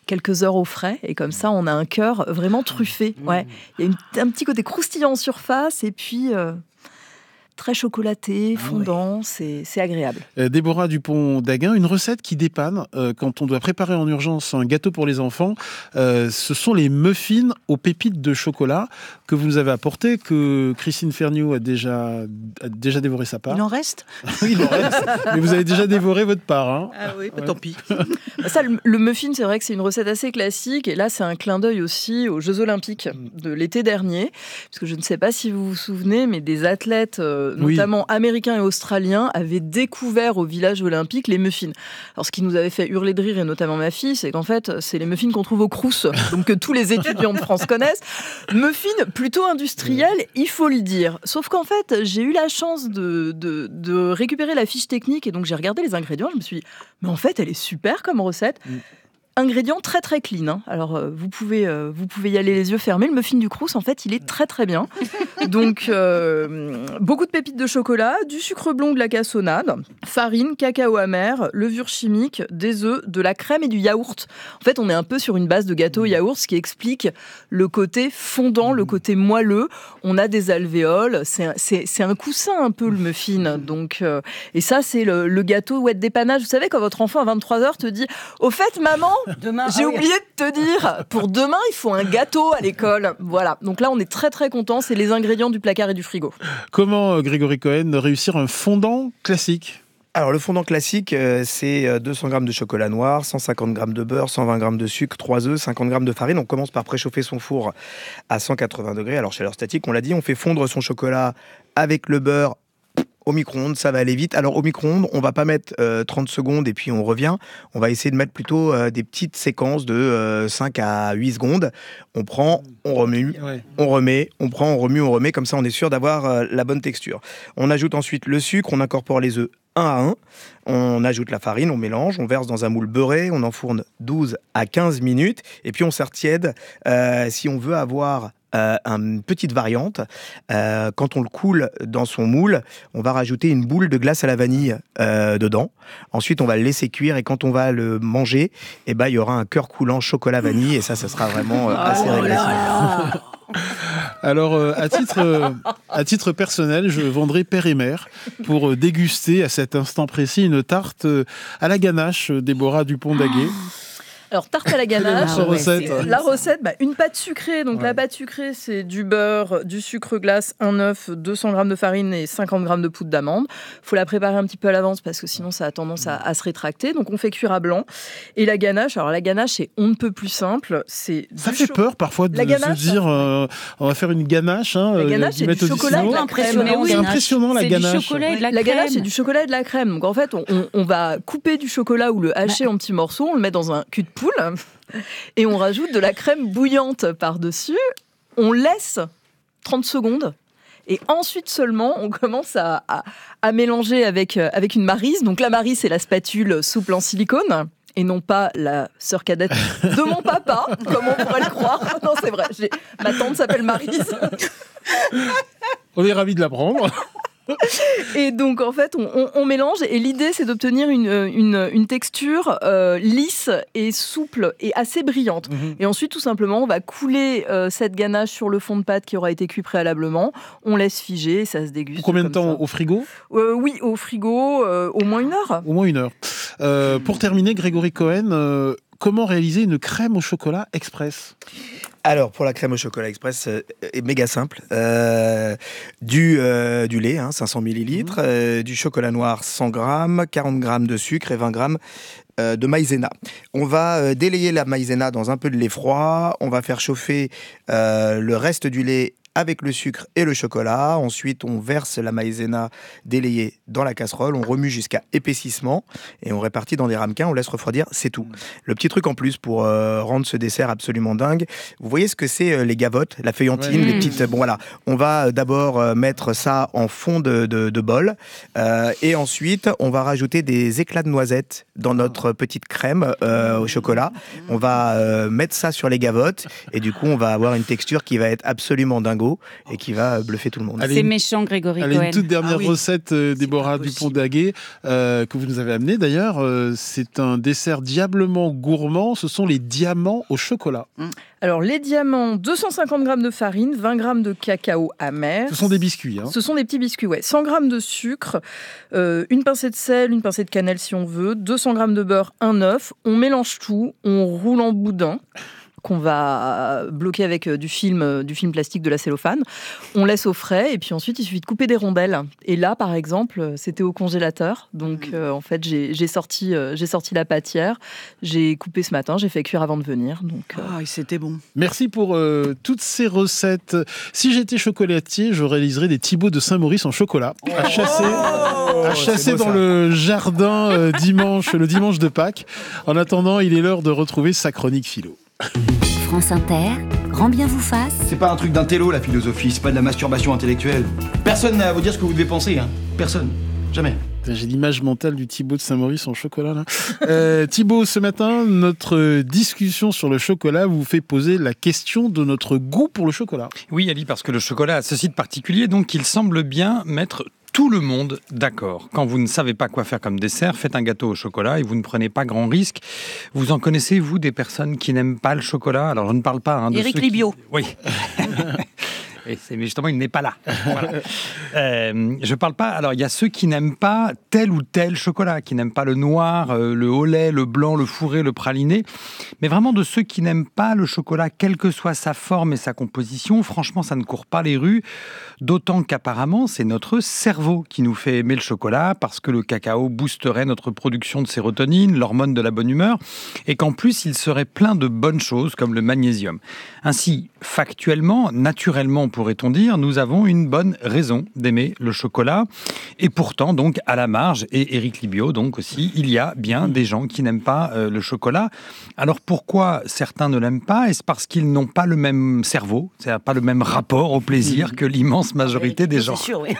quelques heures au frais, et comme ça, on a un cœur vraiment truffé. Ouais. Il y a une, un petit côté croustillant en surface, et puis... Euh, très chocolaté, fondant, ah ouais. c'est, c'est agréable. Euh, Déborah Dupont-Daguin, une recette qui dépanne euh, quand on doit préparer en urgence un gâteau pour les enfants, euh, ce sont les muffins aux pépites de chocolat que vous nous avez apportés, que Christine Ferniaud a déjà, a déjà dévoré sa part. Il en reste Oui, il en reste, mais vous avez déjà dévoré votre part. Hein. Ah oui, bah, ouais. tant pis. Ça, le, le muffin, c'est vrai que c'est une recette assez classique, et là, c'est un clin d'œil aussi aux Jeux Olympiques de l'été dernier, parce que je ne sais pas si vous vous souvenez, mais des athlètes... Euh, notamment oui. américains et australiens, avaient découvert au village olympique les muffins. Alors, ce qui nous avait fait hurler de rire, et notamment ma fille, c'est qu'en fait, c'est les muffins qu'on trouve au Crous, donc que tous les étudiants de France connaissent. Muffins plutôt industriels, il faut le dire. Sauf qu'en fait, j'ai eu la chance de, de, de récupérer la fiche technique, et donc j'ai regardé les ingrédients, je me suis dit, mais en fait, elle est super comme recette. Mm. Ingrédients très très clean. Hein. Alors euh, vous pouvez euh, vous pouvez y aller les yeux fermés. Le muffin du Crous, en fait, il est très très bien. Donc euh, beaucoup de pépites de chocolat, du sucre blond, de la cassonade, farine, cacao amer, levure chimique, des œufs, de la crème et du yaourt. En fait, on est un peu sur une base de gâteau yaourt, ce qui explique le côté fondant, le côté moelleux. On a des alvéoles. C'est un, c'est, c'est un coussin un peu le muffin. Donc euh, et ça, c'est le, le gâteau ouais, de dépannage. Vous savez, quand votre enfant à vingt-trois heures te dit « Au fait, maman, Demain, j'ai ah oui. oublié de te dire, pour demain, il faut un gâteau à l'école. » Voilà. Donc là, on est très, très contents. C'est les ingrédients du placard et du frigo. Comment, Grégory Cohen, réussir un fondant classique ? Alors, le fondant classique, euh, c'est deux cents grammes de chocolat noir, cent cinquante grammes de beurre, cent vingt grammes de sucre, trois œufs, cinquante grammes de farine. On commence par préchauffer son four à cent quatre-vingts degrés. Alors, chaleur statique, on l'a dit, on fait fondre son chocolat avec le beurre au micro-ondes, ça va aller vite. Alors au micro-ondes, on va pas mettre euh, trente secondes et puis on revient. On va essayer de mettre plutôt euh, des petites séquences de euh, cinq à huit secondes. On prend, on remue, ouais. on remet, on prend, on remue, on remet. Comme ça, on est sûr d'avoir euh, la bonne texture. On ajoute ensuite le sucre, on incorpore les œufs un à un. On ajoute la farine, on mélange, on verse dans un moule beurré, on enfourne douze à quinze minutes et puis on sert tiède. Euh, si on veut avoir Euh, une petite variante, euh, quand on le coule dans son moule, on va rajouter une boule de glace à la vanille euh, dedans. Ensuite, on va le laisser cuire et quand on va le manger, eh ben, il y aura un cœur coulant chocolat vanille et ça, ça sera vraiment euh, assez oh régressif. Alors, euh, à, titre, euh, à titre personnel, je vendrai père et mère pour euh, déguster à cet instant précis une tarte euh, à la ganache, Déborah Dupont-Daguet. Alors, tarte à la ganache, ah ouais, recette. la recette, bah, une pâte sucrée. Donc, ouais. La pâte sucrée, c'est du beurre, du sucre glace, un œuf, deux cents grammes de farine et cinquante grammes de poudre d'amande. Il faut la préparer un petit peu à l'avance parce que sinon, ça a tendance à, à se rétracter. Donc, on fait cuire à blanc. Et la ganache, alors la ganache, c'est on ne peut plus simple. C'est ça fait cho- peur parfois de la ganache, se dire euh, on va faire une ganache. Hein, la ganache, c'est du chocolat et de la crème. C'est impressionnant, la c'est ganache. Du chocolat et de la, la ganache, c'est du chocolat et de la crème. Donc, en fait, on, on, on va couper du chocolat ou le hacher bah. en petits morceaux. On le met dans un cul de poule. Et on rajoute de la crème bouillante par-dessus. On laisse trente secondes. Et ensuite seulement, on commence à, à, à mélanger avec, avec une maryse. Donc la maryse, c'est la spatule souple en silicone. Et non pas la sœur cadette de mon papa, comme on pourrait le croire. Non, c'est vrai. J'ai... Ma tante s'appelle Maryse. On est ravis de l'apprendre. Et donc, en fait, on, on, on mélange. Et l'idée, c'est d'obtenir une, une, une texture euh, lisse et souple et assez brillante. Mmh. Et ensuite, tout simplement, on va couler euh, cette ganache sur le fond de pâte qui aura été cuit préalablement. On laisse figer et ça se déguste. Combien de temps ça. Au frigo ? euh, Oui, au frigo, euh, au moins une heure. Au moins une heure. Euh, pour terminer, Grégory Cohen, euh, comment réaliser une crème au chocolat express ? Alors, pour la crème au chocolat express, euh, est méga simple. Euh, du, euh, du lait, hein, cinq cents millilitres, mmh. euh, du chocolat noir, cent grammes, quarante grammes de sucre et vingt grammes euh, de maïzena. On va euh, délayer la maïzena dans un peu de lait froid. On va faire chauffer euh, le reste du lait avec le sucre et le chocolat. Ensuite, on verse la maïzena délayée dans la casserole. On remue jusqu'à épaississement et on répartit dans des ramequins. On laisse refroidir, c'est tout. Le petit truc en plus pour euh, rendre ce dessert absolument dingue, vous voyez ce que c'est euh, les gavottes, la feuillantine, ouais. les petites... Bon voilà, on va d'abord euh, mettre ça en fond de, de, de bol euh, et ensuite, on va rajouter des éclats de noisettes dans notre petite crème euh, au chocolat. On va euh, mettre ça sur les gavottes et du coup, on va avoir une texture qui va être absolument dingo. nouveau et qui va bluffer tout le monde. Allez, c'est méchant, Grégory allez, Cohen. Une toute dernière ah oui. recette, euh, Déborah Dupont-Daguet, euh, que vous nous avez amenée d'ailleurs. Euh, c'est un dessert diablement gourmand. Ce sont les diamants au chocolat. Mmh. Alors, les diamants, deux cent cinquante grammes de farine, vingt grammes de cacao amer. Ce sont des biscuits. Hein. Ce sont des petits biscuits, ouais. cent grammes de sucre, euh, une pincée de sel, une pincée de cannelle si on veut, deux cents grammes de beurre, un œuf. On mélange tout, on roule en boudin qu'on va bloquer avec du film, du film plastique, de la cellophane. On laisse au frais et puis ensuite il suffit de couper des rondelles. Et là, par exemple, c'était au congélateur. Donc euh, en fait, j'ai, j'ai, sorti, euh, j'ai sorti la pâtière, j'ai coupé ce matin, j'ai fait cuire avant de venir. Donc, euh... oh, et c'était bon. Merci pour euh, toutes ces recettes. Si j'étais chocolatier, je réaliserais des Thibaut de Saint-Maurice en chocolat à chasser, oh, à chasser beau, dans ça. le jardin euh, dimanche, le dimanche de Pâques. En attendant, il est l'heure de retrouver sa chronique philo. France Inter, grand bien vous fasse. C'est pas un truc d'intello la philosophie, c'est pas de la masturbation intellectuelle. Personne n'a à vous dire ce que vous devez penser, hein. Personne. Jamais. J'ai l'image mentale du Thibaut de Saint-Maurice en chocolat là. Euh, Thibaut, ce matin, notre discussion sur le chocolat vous fait poser la question de notre goût pour le chocolat. Oui, Ali, parce que le chocolat a ceci de particulier, donc il semble bien mettre tout le monde d'accord. Quand vous ne savez pas quoi faire comme dessert, faites un gâteau au chocolat et vous ne prenez pas grand risque. Vous en connaissez, vous, des personnes qui n'aiment pas le chocolat? Alors, je ne parle pas hein, de Éric ceux Libio. Qui... Oui. Et c'est, mais justement, il n'est pas là. Voilà. Euh, je parle pas. Alors, il y a ceux qui n'aiment pas tel ou tel chocolat, qui n'aiment pas le noir, euh, le au lait, le blanc, le fourré, le praliné. Mais vraiment de ceux qui n'aiment pas le chocolat, quelle que soit sa forme et sa composition. Franchement, ça ne court pas les rues. D'autant qu'apparemment, c'est notre cerveau qui nous fait aimer le chocolat parce que le cacao boosterait notre production de sérotonine, l'hormone de la bonne humeur, et qu'en plus, il serait plein de bonnes choses comme le magnésium. Ainsi, factuellement, naturellement, pourrait-on dire, nous avons une bonne raison d'aimer le chocolat. Et pourtant, donc, à la marge, et Éric Libio, donc aussi, il y a bien des gens qui n'aiment pas euh, le chocolat. Alors pourquoi certains ne l'aiment pas? Est-ce parce qu'ils n'ont pas le même cerveau, c'est-à-dire pas le même rapport au plaisir que l'immense majorité des gens? C'est sûr, oui.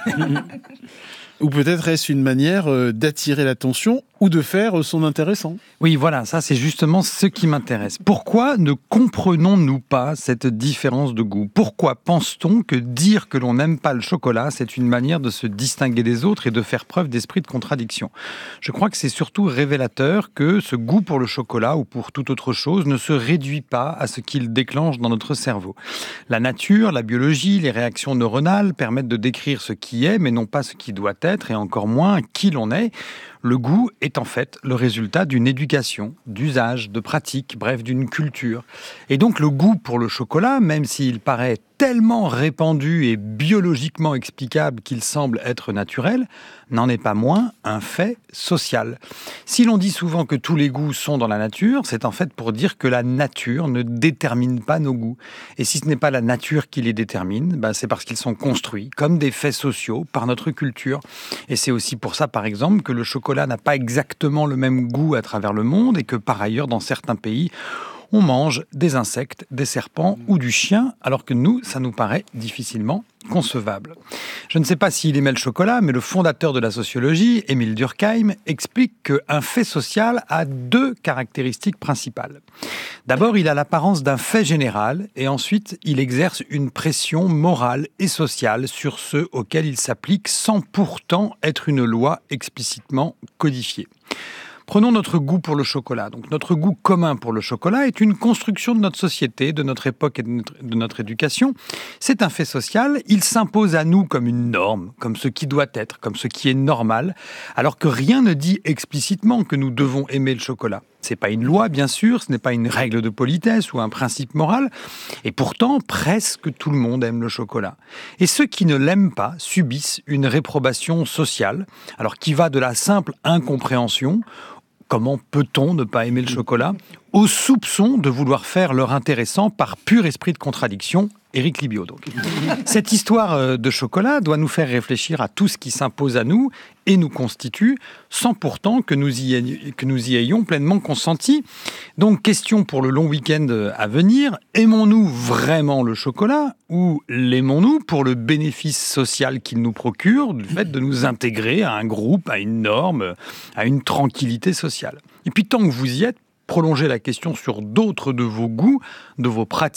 Ou peut-être est-ce une manière euh, d'attirer l'attention ou de faire son intéressant? Oui, voilà, ça c'est justement ce qui m'intéresse. Pourquoi ne comprenons-nous pas cette différence de goût? Pourquoi pense-t-on que dire que l'on n'aime pas le chocolat, c'est une manière de se distinguer des autres et de faire preuve d'esprit de contradiction? Je crois que c'est surtout révélateur que ce goût pour le chocolat ou pour toute autre chose ne se réduit pas à ce qu'il déclenche dans notre cerveau. La nature, la biologie, les réactions neuronales permettent de décrire ce qui est, mais non pas ce qui doit être, et encore moins qui l'on est. Le goût est en fait le résultat d'une éducation, d'usage, de pratique, bref, d'une culture. Et donc le goût pour le chocolat, même s'il paraît tellement répandu et biologiquement explicable qu'il semble être naturel, n'en est pas moins un fait social. Si l'on dit souvent que tous les goûts sont dans la nature, c'est en fait pour dire que la nature ne détermine pas nos goûts. Et si ce n'est pas la nature qui les détermine, ben c'est parce qu'ils sont construits comme des faits sociaux par notre culture. Et c'est aussi pour ça, par exemple, que le chocolat n'a pas exactement le même goût à travers le monde et que par ailleurs, dans certains pays, on mange des insectes, des serpents ou du chien, alors que nous, ça nous paraît difficilement concevable. Je ne sais pas s'il aimait le chocolat, mais le fondateur de la sociologie, Émile Durkheim, explique qu'un fait social a deux caractéristiques principales. D'abord, il a l'apparence d'un fait général, et ensuite, il exerce une pression morale et sociale sur ceux auxquels il s'applique, sans pourtant être une loi explicitement codifiée. Prenons notre goût pour le chocolat. Donc, notre goût commun pour le chocolat est une construction de notre société, de notre époque et de notre, de notre éducation. C'est un fait social. Il s'impose à nous comme une norme, comme ce qui doit être, comme ce qui est normal, alors que rien ne dit explicitement que nous devons aimer le chocolat. Ce n'est pas une loi, bien sûr, ce n'est pas une règle de politesse ou un principe moral. Et pourtant, presque tout le monde aime le chocolat. Et ceux qui ne l'aiment pas subissent une réprobation sociale, alors qui va de la simple incompréhension, comment peut-on ne pas aimer le chocolat, au soupçon de vouloir faire leur intéressant par pur esprit de contradiction, Éric Libio donc. Cette histoire de chocolat doit nous faire réfléchir à tout ce qui s'impose à nous et nous constitue, sans pourtant que nous y ayons, que nous y ayons pleinement consenti. Donc, question pour le long week-end à venir, aimons-nous vraiment le chocolat ou l'aimons-nous pour le bénéfice social qu'il nous procure, du fait de nous intégrer à un groupe, à une norme, à une tranquillité sociale? Et puis, tant que vous y êtes, prolongez la question sur d'autres de vos goûts, de vos pratiques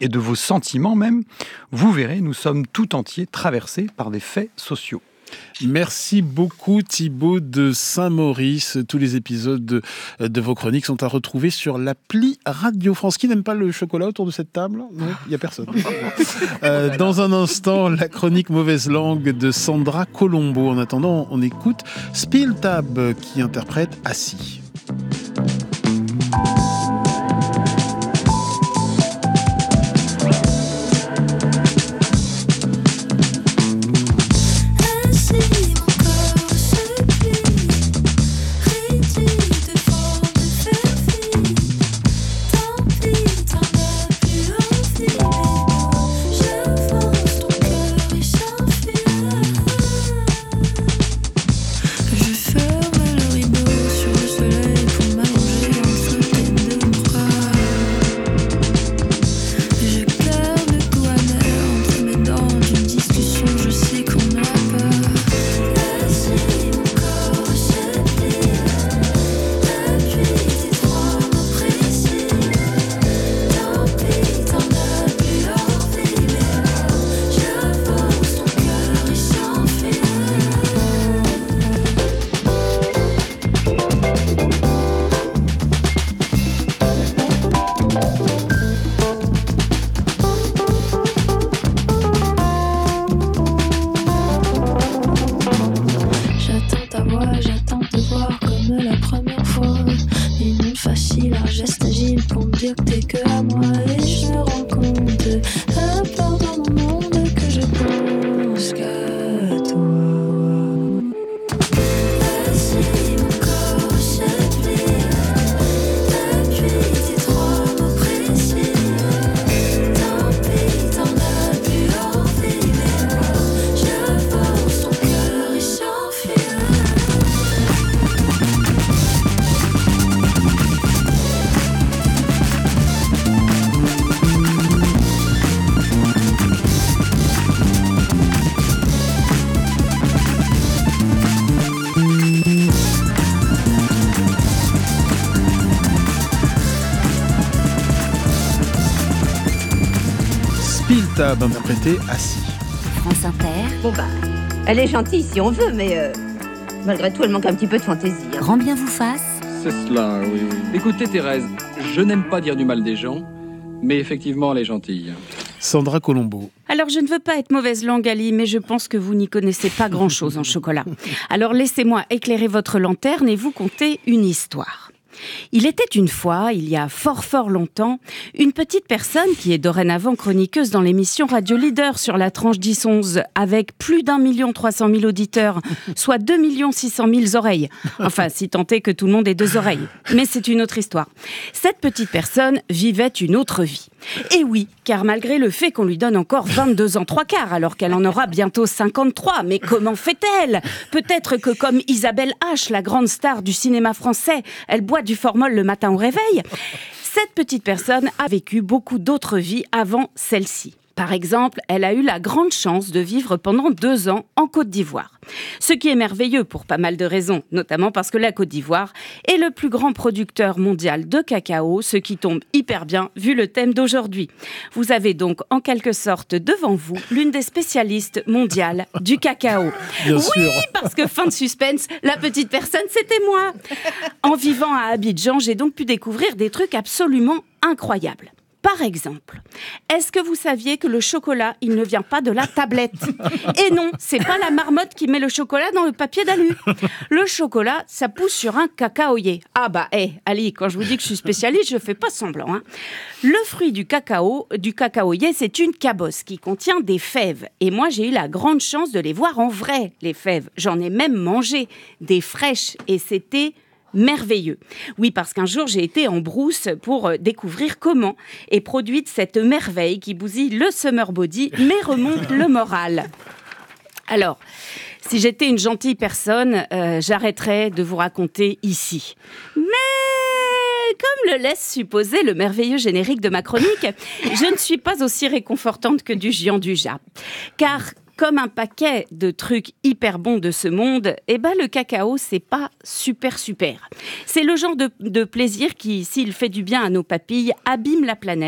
et de vos sentiments même. Vous verrez, nous sommes tout entiers traversés par des faits sociaux. Merci beaucoup Thibaut de Saint-Maurice. Tous les épisodes de, de vos chroniques sont à retrouver sur l'appli Radio France. Qui n'aime pas le chocolat autour de cette table ? Non, il n'y a personne. euh, dans un instant, la chronique Mauvaise Langue de Sandra Colombo. En attendant, on écoute Spill Tab qui interprète Assis. Interprété Assis. France Inter. Bon bah, elle est gentille si on veut, mais euh, malgré tout, elle manque un petit peu de fantaisie. Hein. Grand bien vous fasse. C'est cela, oui, oui. Écoutez Thérèse, je n'aime pas dire du mal des gens, mais effectivement, elle est gentille. Sandra Colombo. Alors, je ne veux pas être mauvaise langue, Ali, mais je pense que vous n'y connaissez pas grand-chose en chocolat. Alors, laissez-moi éclairer votre lanterne et vous conter une histoire. Il était une fois, il y a fort fort longtemps, une petite personne qui est dorénavant chroniqueuse dans l'émission Radio Leader sur la tranche dix onze, avec plus d'un million trois cent mille auditeurs, soit deux millions six cent mille oreilles. Enfin, si tant est que tout le monde ait deux oreilles. Mais c'est une autre histoire. Cette petite personne vivait une autre vie. Et oui, car malgré le fait qu'on lui donne encore vingt-deux ans trois quarts, alors qu'elle en aura bientôt cinquante-trois, mais comment fait-elle ? Peut-être que comme Isabelle H, la grande star du cinéma français, elle boit du formol le matin au réveil. Cette petite personne a vécu beaucoup d'autres vies avant celle-ci. Par exemple, elle a eu la grande chance de vivre pendant deux ans en Côte d'Ivoire. Ce qui est merveilleux pour pas mal de raisons, notamment parce que la Côte d'Ivoire est le plus grand producteur mondial de cacao, ce qui tombe hyper bien vu le thème d'aujourd'hui. Vous avez donc en quelque sorte devant vous l'une des spécialistes mondiales du cacao. Bien oui, sûr. Parce que fin de suspense, la petite personne, c'était moi. En vivant à Abidjan, j'ai donc pu découvrir des trucs absolument incroyables. Par exemple, est-ce que vous saviez que le chocolat, il ne vient pas de la tablette ? Et non, c'est pas la marmotte qui met le chocolat dans le papier d'alu. Le chocolat, ça pousse sur un cacaoyer. Ah bah, hé, hey, Ali, quand je vous dis que je suis spécialiste, je fais pas semblant. Hein. Le fruit du cacao, du cacaoyer, c'est une cabosse qui contient des fèves. Et moi, j'ai eu la grande chance de les voir en vrai, les fèves. J'en ai même mangé des fraîches et c'était merveilleux. Oui, parce qu'un jour, j'ai été en brousse pour découvrir comment est produite cette merveille qui bousille le summer body, mais remonte le moral. Alors, si j'étais une gentille personne, euh, j'arrêterais de vous raconter ici. Mais comme le laisse supposer le merveilleux générique de ma chronique, je ne suis pas aussi réconfortante que du Jean Dujat. Car comme un paquet de trucs hyper bons de ce monde, eh ben le cacao, c'est pas super super. C'est le genre de, de plaisir qui, s'il fait du bien à nos papilles, abîme la planète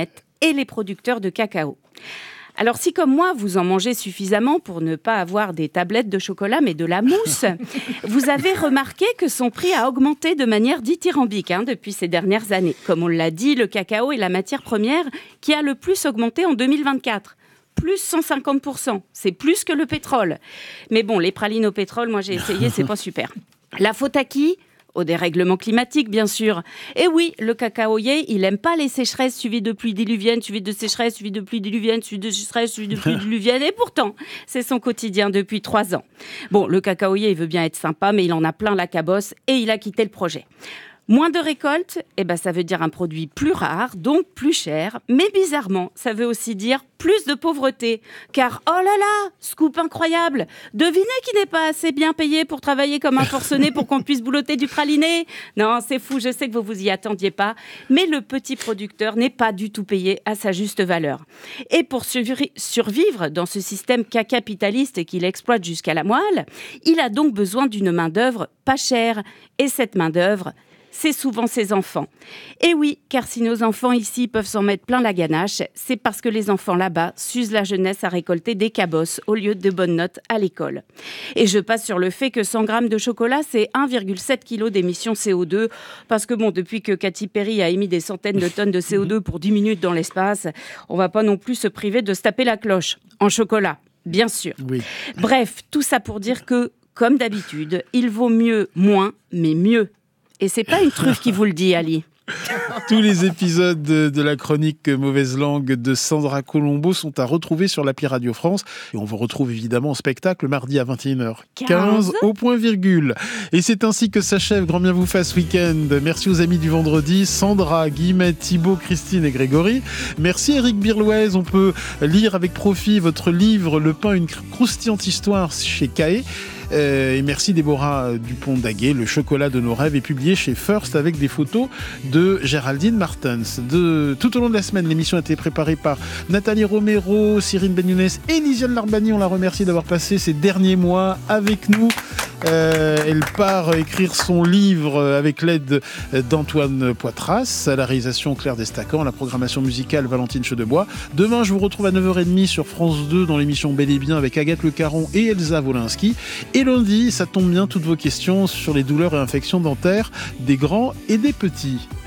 et les producteurs de cacao. Alors si comme moi, vous en mangez suffisamment pour ne pas avoir des tablettes de chocolat, mais de la mousse, vous avez remarqué que son prix a augmenté de manière dithyrambique hein, depuis ces dernières années. Comme on l'a dit, le cacao est la matière première qui a le plus augmenté en deux mille vingt-quatre. Plus cent cinquante pour cent, c'est plus que le pétrole. Mais bon, les pralines au pétrole, moi j'ai essayé, c'est pas super. La faute à qui ? Au dérèglement climatique, bien sûr. Et oui, le cacaoyer, il aime pas les sécheresses suivies de pluies diluviennes, suivies de sécheresses, suivies de pluies diluviennes, suivies de sécheresses, suivies de pluies diluviennes. Et pourtant, c'est son quotidien depuis trois ans. Bon, le cacaoyer, il veut bien être sympa, mais il en a plein la cabosse et il a quitté le projet. Moins de récolte, eh ben, ça veut dire un produit plus rare, donc plus cher. Mais bizarrement, ça veut aussi dire plus de pauvreté. Car, oh là là, scoop incroyable, devinez qui n'est pas assez bien payé pour travailler comme un forcené pour qu'on puisse boulotter du praliné. Non, c'est fou, je sais que vous vous y attendiez pas. Mais le petit producteur n'est pas du tout payé à sa juste valeur. Et pour survivre dans ce système capitaliste qu'il exploite jusqu'à la moelle, il a donc besoin d'une main-d'œuvre pas chère. Et cette main-d'œuvre, c'est souvent ses enfants. Et oui, car si nos enfants ici peuvent s'en mettre plein la ganache, c'est parce que les enfants là-bas s'usent la jeunesse à récolter des cabosses au lieu de bonnes notes à l'école. Et je passe sur le fait que cent grammes de chocolat, c'est un virgule sept kilos d'émissions C O deux, parce que bon, depuis que Katy Perry a émis des centaines de tonnes de C O deux pour dix minutes dans l'espace, on va pas non plus se priver de se taper la cloche. En chocolat, bien sûr. Oui. Bref, tout ça pour dire que, comme d'habitude, il vaut mieux moins, mais mieux. Et c'est pas une truffe qui vous le dit, Ali. Tous les épisodes de, de la chronique Mauvaise Langue de Sandra Colombo sont à retrouver sur l'appli Radio France. Et on vous retrouve évidemment en spectacle mardi à vingt et une heures quinze au point virgule. Et c'est ainsi que s'achève Grand Bien vous fasse week-end. Merci aux amis du vendredi, Sandra, Guillemette, Thibaut, Christine et Grégory. Merci Eric Birlouez. On peut lire avec profit votre livre Le pain, une croustillante histoire chez Caé. Euh, et merci Déborah Dupont-Daguet. Le chocolat de nos rêves est publié chez First avec des photos de Géraldine Martens. De, tout au long de la semaine, l'émission a été préparée par Nathalie Romero, Cyrine Benyounès et Lisiane Larbani. On la remercie d'avoir passé ces derniers mois avec nous. Euh, elle part écrire son livre avec l'aide d'Antoine Poitras, à la réalisation Claire Destacan, à la programmation musicale Valentine Chedebois. Demain, je vous retrouve à neuf heures trente sur France deux dans l'émission Bel et Bien avec Agathe Le Caron et Elsa Wolinski. Et lundi, ça tombe bien, toutes vos questions sur les douleurs et infections dentaires des grands et des petits.